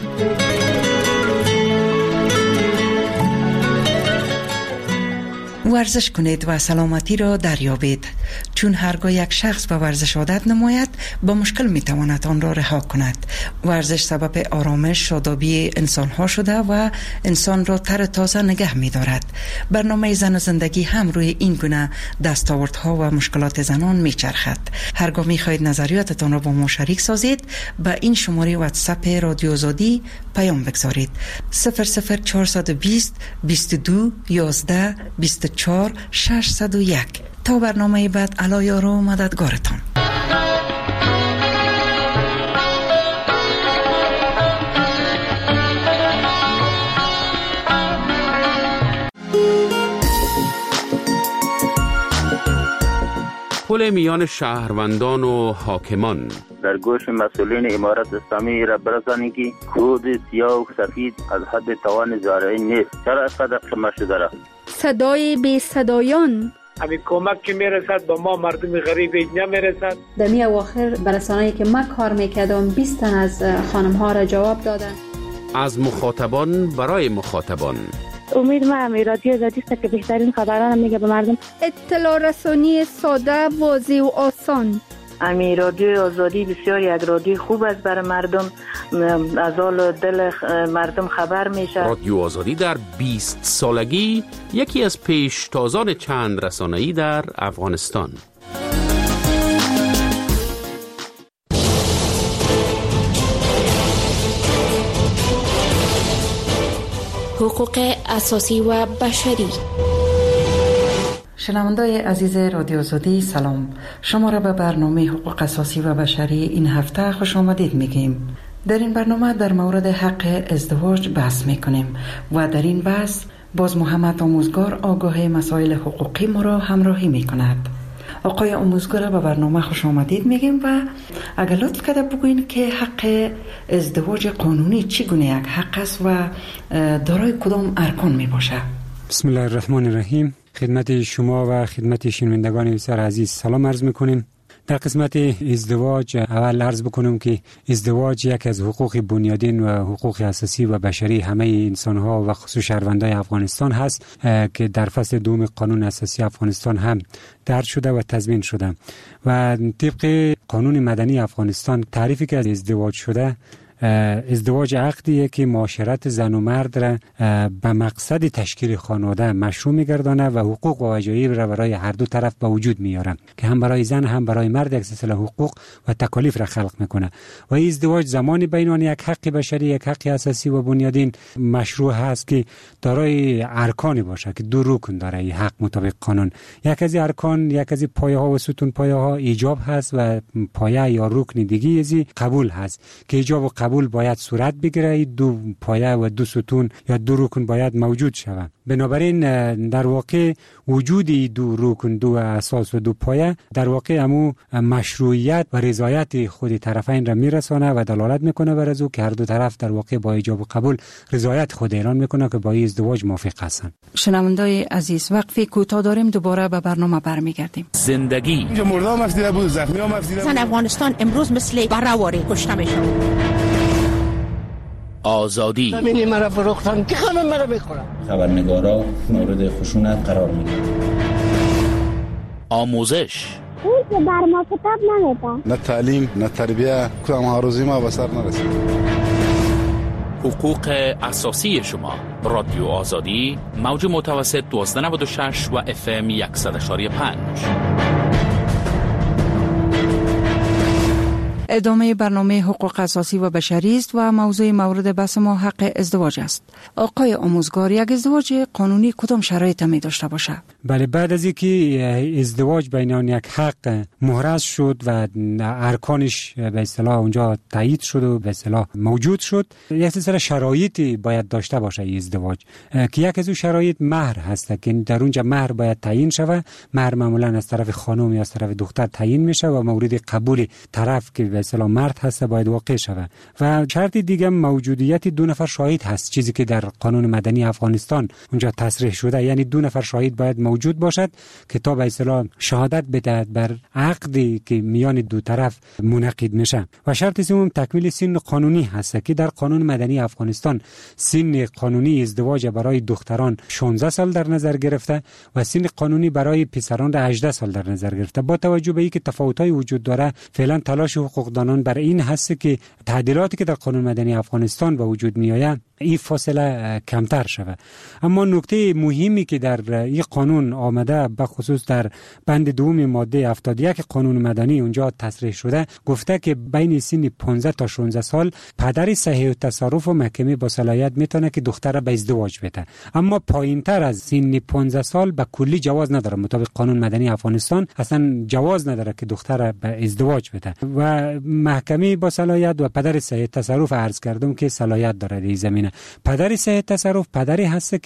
ورزش کنید و سلامتی را دریابید، چون هرگاه یک شخص به ورزش عادت نماید با مشکل میتواند آن را رها کند. ورزش سبب آرامش، شادابی انسان ها شده و انسان را تر تازه نگه می‌دارد. برنامه زن و زندگی هم روی این گونه دستاوردها و مشکلات زنان میچرخد. هرگاه میخواهید نظریاتتان را با ما شریک سازید، به این شماره واتساپ رادیو آزادی پیام بگذارید: 00420 22 11 24 601. تا برنامه بعد، الا یارو مددگارتان. پل میان شهروندان و حاکمان در گوش مسئولین امارت اسلامی را برسانید که کود سیاه و سفید از حد توان زارعین نیست. چرا اینقدر قمه شده را؟ صدای بی صدایان، همین کمک که میرسد به ما مردم غریب نمیرسد. در می اواخر برسانه‌ای که من کار میکردم 20 تن از خانم ها را جواب دادن. از مخاطبان برای مخاطبان. امید ما رادیو آزادی است که بهترین خبران میگه به مردم. اطلاع رسانی ساده، واضح و آسان. رادیو آزادی بسیار یک رادیو خوب است برای مردم، از حال دل مردم خبر میشه. رادیو آزادی در 20 سالگی یکی از پیشتازان چند رسانه‌ای در افغانستان. حقوق اساسی و بشری. شنوندای عزیز رادیو آزادی سلام، شما را به برنامه حقوق اساسی و بشری این هفته خوش آمدید میگیم. در این برنامه در مورد حق ازدواج بحث میکنیم و در این بحث باز محمد آموزگار آگاه مسائل حقوقی ما را همراهی میکند. آقای آموزگار به برنامه خوش آمدید میگیم و اگر لطف کرده بگوین که حق ازدواج قانونی چگونه یک حق است و دارای کدام ارکان می باشه؟ بسم الله الرحمن الرحیم. خدمت شما و خدمت شنوندگان بسیار عزیز سلام عرض میکنیم. در قسمت ازدواج اول عرض بکنم که ازدواج یک از حقوق بنیادین و حقوق اساسی و بشری همه انسان‌ها و خصوص شهروندان افغانستان هست که در فصل دوم قانون اساسی افغانستان هم درج شده و تضمین شده و طبق قانون مدنی افغانستان تعریفی که از ازدواج شده، ازدواج عقدیه که معاشرت زن و مرد را به مقصد تشکیل خانواده مشروع می‌گردانه و حقوق و وجایب را برای هر دو طرف به وجود میاره که هم برای زن هم برای مرد یک سلسله حقوق و تکالیف را خلق میکنه و این ازدواج زمانی بین آن یک حق بشری، یک حق اساسی و بنیادین مشروع هست که دارای ارکانی باشه که دو رکن داره این حق مطابق قانون. یک از ارکان، یک از پایه‌ها و ستون پایه‌ها ایجاب هست و پایه یا رکن دیگه از قبول هست که ایجاب و قبول باید صورت بگیره. دو پایه و دو ستون یا دو رکن باید موجود شود. بنابراین در واقع وجود دو رکن، دو اساس و دو پایه در واقع همو مشروعیت و رضایت خود طرفین را میرسانه و دلالت میکنه بر از او که هر دو طرف در واقع با ایجاب و قبول رضایت خود اعلان میکنه که با این ازدواج موافق هستند. شنوندای عزیز، وقفی کوتاه داریم، دوباره به برنامه برمیگردیم. زندگی اینجا مردم افزیده بود، زخمی هم افزیده بود. زن افغانستان امروز مثل برهواری کشته میشه. آزادی زمینی مرا فروختن که خانم مرا بخورم. خبرنگارا مورد خشونت قرار میگیرن. آموزش اون که بر ما کتاب نمیده، نه تعلیم نه تربیه، کدام هاروزی ما به سر نرسید. حقوق اساسی شما. رادیو آزادی، موج متوسط 1296 و FM 100.5. ادامه برنامه حقوق اساسی و بشری است و موضوع مورد بحث ما حق ازدواج است. آقای آموزگار، یک ازدواج قانونی کدام شرایط می داشته باشه؟ بله، بعد از اینکه ازدواج بین آن یک حق محرز شد و ارکانش به اصطلاح اونجا تایید شد و به اصطلاح موجود شد، یک سلسله شرایطی باید داشته باشه این ازدواج که یک از اون شرایط مهر هست که در اونجا مهر باید تعیین شود. مهر معمولا از طرف خانم یا از طرف دختر تعیین میشه و مورد قبول طرف که به اصطلاح مرد هست باید واقع شود. و شرط دیگه موجودیت دو نفر شاهد هست، چیزی که در قانون مدنی افغانستان اونجا تصریح شده، یعنی دو نفر شاهد باید موجود باشد که تا به اصطلاح شهادت بدهد بر عقدی که میان دو طرف منعقد میشه. و شرط سوم تکمیل سن قانونی هست که در قانون مدنی افغانستان سن قانونی ازدواج برای دختران 16 سال در نظر گرفته و سن قانونی برای پسران 18 سال در نظر گرفته. با توجه به اینکه تفاوت‌های وجود داره، فعلا تلاش حقوقدانان برای این هست که تعدیلاتی که در قانون مدنی افغانستان به وجود میآید این فاصله کمتر شود. اما نکته مهمی که در این قانون آمده، به خصوص در بند دوم ماده 71 قانون مدنی اونجا تصریح شده، گفته که بین سن 15 تا 16 سال پدر صحیح التصرف و محکمه با صلاحیت میتونه که دختر را به ازدواج بده. اما پایینتر از سن 15 سال به کلی جواز نداره. مطابق قانون مدنی افغانستان اصلا جواز نداره که دختر را به ازدواج بده و محکمه با صلاحیت و پدر صحیح التصرف عرض کردم که صلاحیت داره در زمینه. پدر صحیح التصرف پدری هست که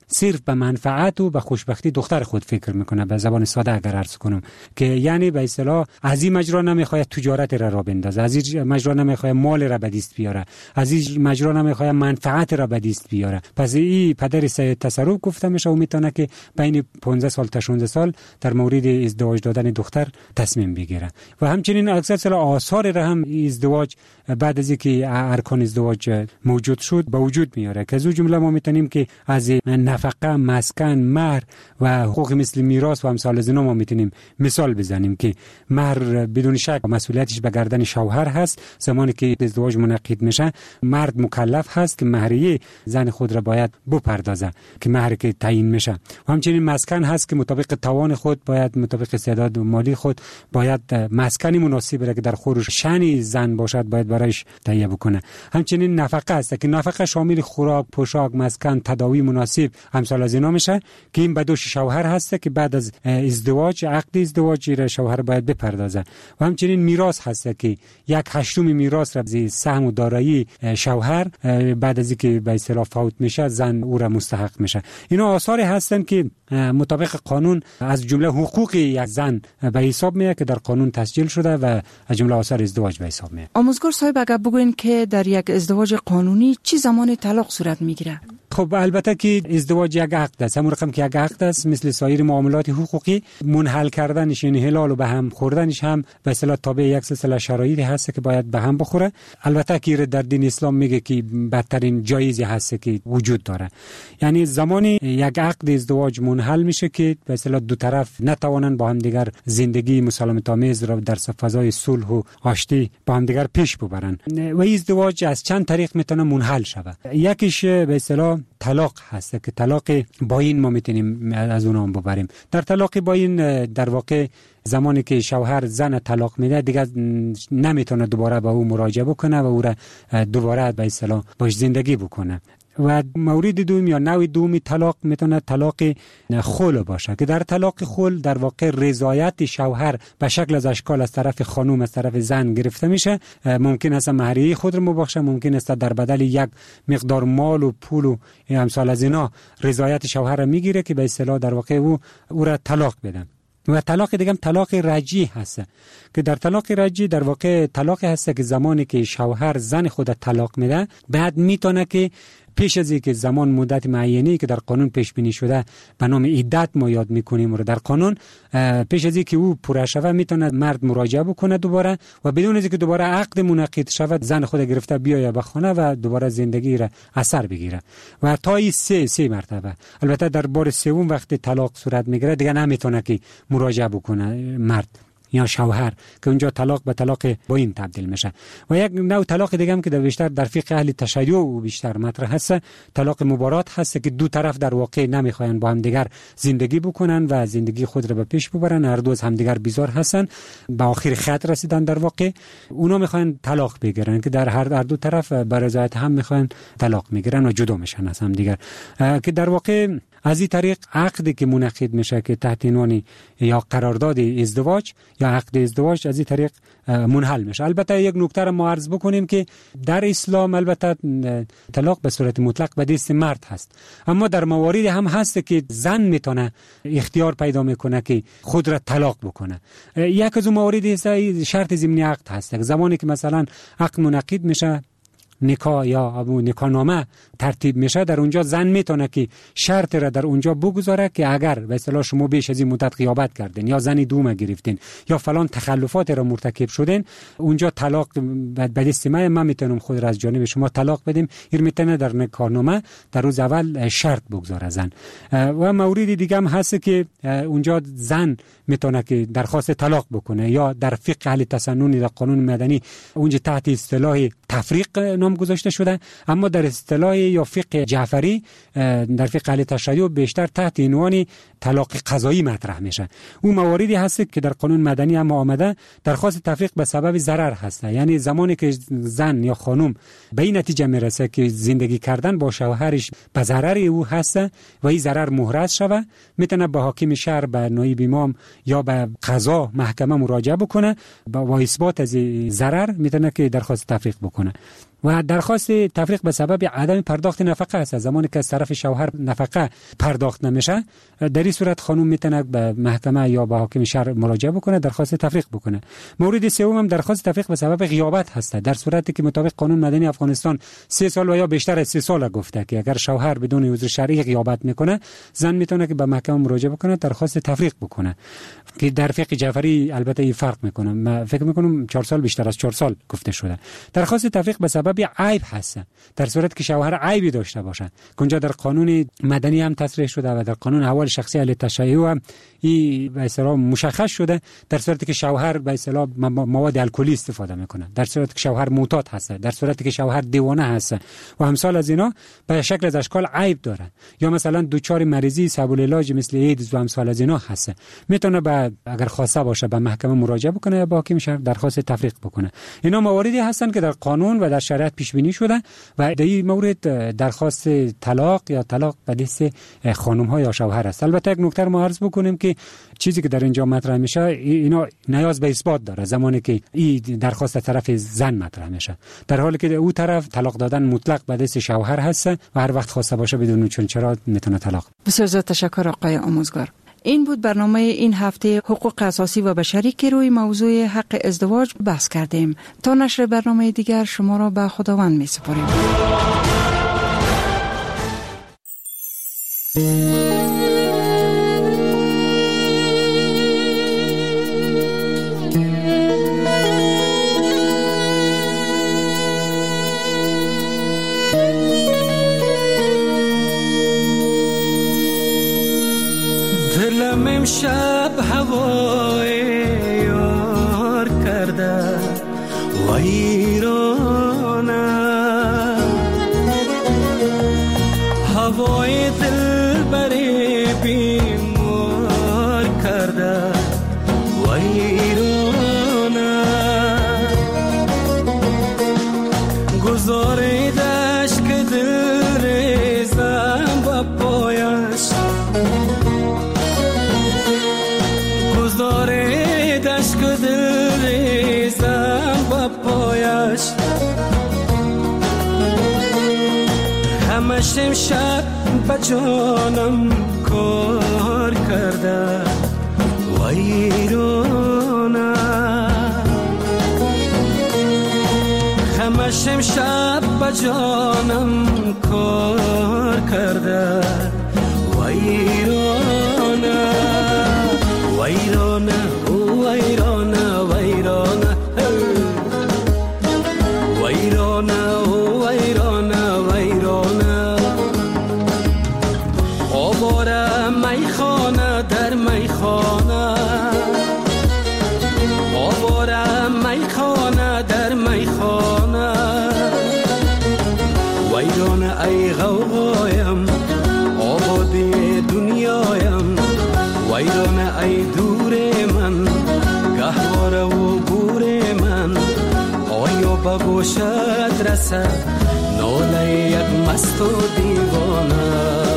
صرف به منفعت و به خوشبختی دختر خود فکر میکنه. به زبان ساده اگر عرض کنم که یعنی به اصطلاح از این مجرا نمیخواد تجارت را بندازه، از این مجرا نمیخواد مال را به دست بیاره، از این مجرا نمیخواد منفعت را به دست بیاره. پس این پدر سید تصرف گفته میشه و میتونه که بین 15 سال تا 16 سال در مورد ازدواج دادن دختر تصمیم بگیره. و همچنین اکثر آثار را هم ازدواج بعد از اینکه ارکان ازدواج موجود شد به وجود میاره که از اون جمله ما میتونیم که از نفقه، مسکن، مهر و حقوق مثل میراث و امثال از اینا ما میتونیم مثال بزنیم که مهر بدون شک مسئولیتش به گردن شوهر هست. زمانی که ازدواج منعقد میشه مرد مکلف هست که مهریه زن خود را باید بپردازه که مهر که تعیین میشه. و همچنین مسکن هست که مطابق توان خود باید مطابق استعداد مالی خود باید مسکنی مناسب را که در خورش شأن زن باشد باید برایش تهیه بکنه. همچنین نفقه است که نفقه شامل خوراک، پوشاک، مسکن، تداوی مناسب امثال از اینا میشه که این به دوش شوهر هست که بعد از ازدواج عقد ازدواج را شوهر باید بپردازه. و همچنین میراث هست که 1/8 میراث را از سهم و دارایی شوهر بعد از اینکه به اصطلاح فوت میشه زن او را مستحق میشه. اینا آثاری هستن که مطابق قانون از جمله حقوق یک زن به حساب میاد که در قانون تسجیل شده و از جمله آثار ازدواج به حساب میاد. آموزگار صاحب اگر بگوین که در یک ازدواج قانونی چه زمان طلاق صورت میگیره؟ خب البته که ازدواج یک عقد است، همون رقم که یک عقد است مثل سایر معاملات حقوقی منحل کردنش یعنی حلال و به هم خوردنش هم به اصطلاح تابع یک سلسله شرایطی هست که باید به هم بخوره. البته که در دین اسلام میگه که بدترین جایزی هست که وجود داره، یعنی زمانی یک عقد ازدواج منحل میشه که به اصطلاح دو طرف نتوانن با هم دیگر زندگی مسالمت آمیز را در فضای صلح و آشتی با هم دیگر پیش ببرن. و ازدواج از چند طریق میتونه منحل شود. یکیش به اصطلاح طلاق هست که طلاق باین ما میتونیم از اون هم ببریم. در طلاق باین در واقع زمانی که شوهر زن طلاق میده دیگه نمیتونه دوباره با او مراجعه بکنه و او را دوباره به اصطلاح باش زندگی بکنه. و مورد دوم یا نوع دومی طلاق میتونه طلاق خلع باشه که در طلاق خلع در واقع رضایت شوهر به شکل از اشکال از طرف خانم از طرف زن گرفته میشه. ممکن است مهریه خود رو مبخشه، ممکن است در بدل یک مقدار مال و پول و امثال از اینا رضایت شوهر رو میگیره که به اصطلاح در واقع او را طلاق بده. و طلاق دیگه هم طلاق رجعی هست که در طلاق رجعی در واقع طلاق هست که زمانی که شوهر زن خود طلاق میده بعد میتونه که پیش از اینکه زمان مدت معینی که در قانون پیش بینی شده به نام عدت ما یاد میکنیم و در قانون پیش از اینکه او پوره شود میتونه مرد مراجعه بکنه دوباره و بدون اینکه دوباره عقد منعقد شود زن خود گرفته بیاید به خانه و دوباره زندگی را اثر بگیره و تا این سه مرتبه. البته در بار سوم وقتی طلاق صورت میگیره دیگه نمیتونه که مراجعه بکنه مرد یا شوهر که اونجا طلاق به طلاق باین تبدیل میشه. و یک نوع طلاق دیگه هم که بیشتر در فقه اهل تشیع و بیشتر مطرح هست طلاق مبارات هست که دو طرف در واقع نمیخواین با هم دیگر زندگی بکنن و زندگی خود را به پیش ببرن، هر دو از هم دیگر بیزار هستن، به آخر خط رسیدن در واقع اونا میخواین طلاق بگیرن که در هر دو طرف به رضایت هم میخواین طلاق میگیرن و جدا میشن از هم دیگر که در واقع از این طریق عقدی که منعقد میشه که تحت عنوان یا قرارداد ازدواج یا عقد ازدواج از این طریق منحل میشه. البته یک نکته را ما عرض بکنیم که در اسلام البته طلاق به صورت مطلق به دست مرد هست، اما در مواردی هم هست که زن میتونه اختیار پیدا میکنه که خود را طلاق بکنه. یک از اون مواردی شرط ضمنی عقد هست. زمانی که مثلا عقد منعقد میشه نکاح یا نکاح نامه ترتیب میشه در اونجا زن میتونه که شرط را در اونجا بگذاره که اگر به اصطلاح شما بیش از این مدت غیابت کردین یا زنی دوم گرفتین یا فلان تخلفات را مرتکب شدین اونجا طلاق به دست من میتونم خود را از جانب شما طلاق بدیم. این میتونه در نکاح نامه در روز اول شرط بگذاره زن. و مورد دیگه هم هست که اونجا زن میتونه که درخواست طلاق بکنه یا در فقه اهل تسنن در قانون مدنی اونجا تحت اصطلاح تفریق نام گذاشته شده، اما در اصطلاح یا فقه جعفری در فقه اهل تشیع بیشتر تحت عنوان طلاق قضایی مطرح میشه. اون مواردی هست که در قانون مدنی هم آمده درخواست تفریق به سبب ضرر هست، یعنی زمانی که زن یا خانم به این نتیجه میرسه که زندگی کردن با شوهرش به ضرر او هست و این ضرر محرز شوه میتونه به حاکم شهر به نایب امام یا به قضا محکمه مراجعه بکنه با اثبات از ضرر میتونه که درخواست تفریق بکنه. و درخواست تفریق به سبب عدم پرداخت نفقه است. زمانی که از طرف شوهر نفقه پرداخت نمیشه، در این صورت خانم میتونه به محکمه یا به حاکم شهر مراجعه بکنه، درخواست تفریق بکنه. مورد سوم هم درخواست تفریق به سبب غیابت هست. در صورتی که مطابق قانون مدنی افغانستان 3 سال و یا بیشتر از 3 سال گفته که اگر شوهر بدون عذر شرعی غیابت میکنه، زن میتونه که به محکمه مراجعه بکنه، درخواست تفریق بکنه، که در فقه جعفری البته این فرق میکنه. من فکر میکنم 4 سال بیشتر از 4 سال گفته شده. درخواست تفریق به سبب عیب هست. در صورتی که شوهر عیبی داشته باشه، اونجا در قانون مدنی هم تصریح شده و در قانون احوال شخصی اهل تشیع هم این به اصطلاح مشخص شده. در صورتی که شوهر به اصطلاح مواد الکلی استفاده میکنه، در صورتی که شوهر معتاد هست، در صورتی که شوهر دیوانه هست و امثال از اینا به شکل از اشکال عیب داره، یا مثلا دوچار مریضی صعب العلاج مثل ایدز و امثال از اینا هست، میتونه به اگر خواسته باشه به محکمه مراجعه بکنه یا با حاکم شهر درخواست تفریق بکنه. اینا مواردی هستند که در قانون و در شریعت پیش بینی شده و در این مورد درخواست طلاق یا طلاق به دست خانم ها یا شوهر است. البته یک نکته ما عرض بکنیم که چیزی که در اینجا مطرح میشه اینا نیاز به اثبات داره زمانی که این درخواست طرف زن مطرح میشه، در حالی که او طرف طلاق دادن مطلق به دست شوهر هست و هر وقت خواسته باشه بدون چرا میتونه طلاق. بسیار زیاد تشکر آقای آموزگار. این بود برنامه این هفته حقوق اساسی و بشری که روی موضوع حق ازدواج بحث کردیم. تا نشر برنامه دیگر شما را به خداوند می سپاریم. شب هوای یار کرده ویرانه، هوای دل بری بیمار کرده ویرانه، گذاریدش که دل ریزم با پایش، داریدش که دل ریزم با پایش، همش امشب با جانم کار کرده ویرانه، همش امشب با جانم کار کرده ویرانه، ویرانه ویرانه ویرانه ویرانه ویرانه ویرانه، آواره میخانه در میخانه، آواره میخانه در میخانه، ویرانه ای غوغایم آبادی دنیایم، ویرانه ای دور من گهواره و گور من، آیا به گوشت رسد ناله یک مست و دیوانه،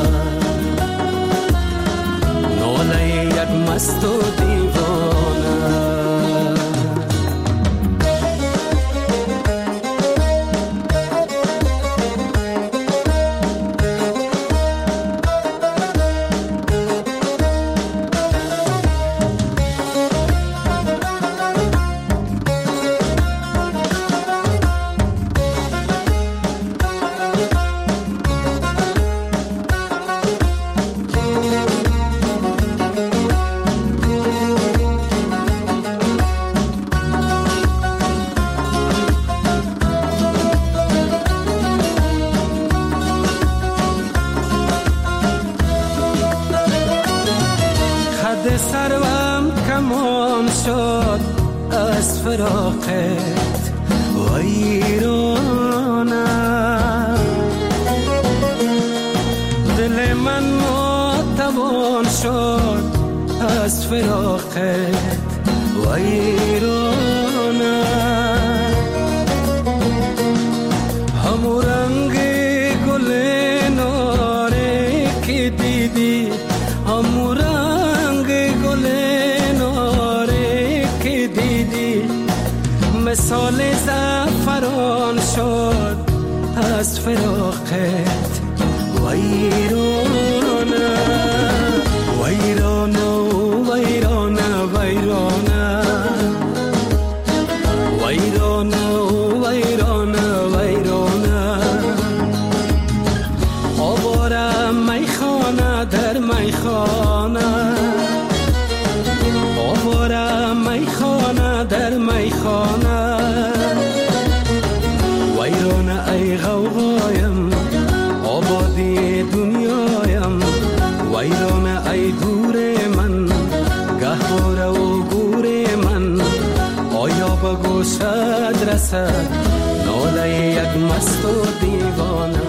ناله یک مست و دیوانه. سروم کمان شد از فراقت ویرانه، دل من ماتوان شد از فراقت ویرانه، همو رنگ گل ناره که دیدی، همو رنگ گل ناره که دیدی، مثال زعفران شد از فراقت ویرانه ویرانه ویرانه ویرانه ویرانه ویرانه ویرانه آواره میخانه در میخانه آواره میخانه در میخانه ویرانه ای غوغایم آبادی دنیایم ویرانه ای گور من گهواره و گور من آیا به گوشت رسد ناله یک مست و دیوانه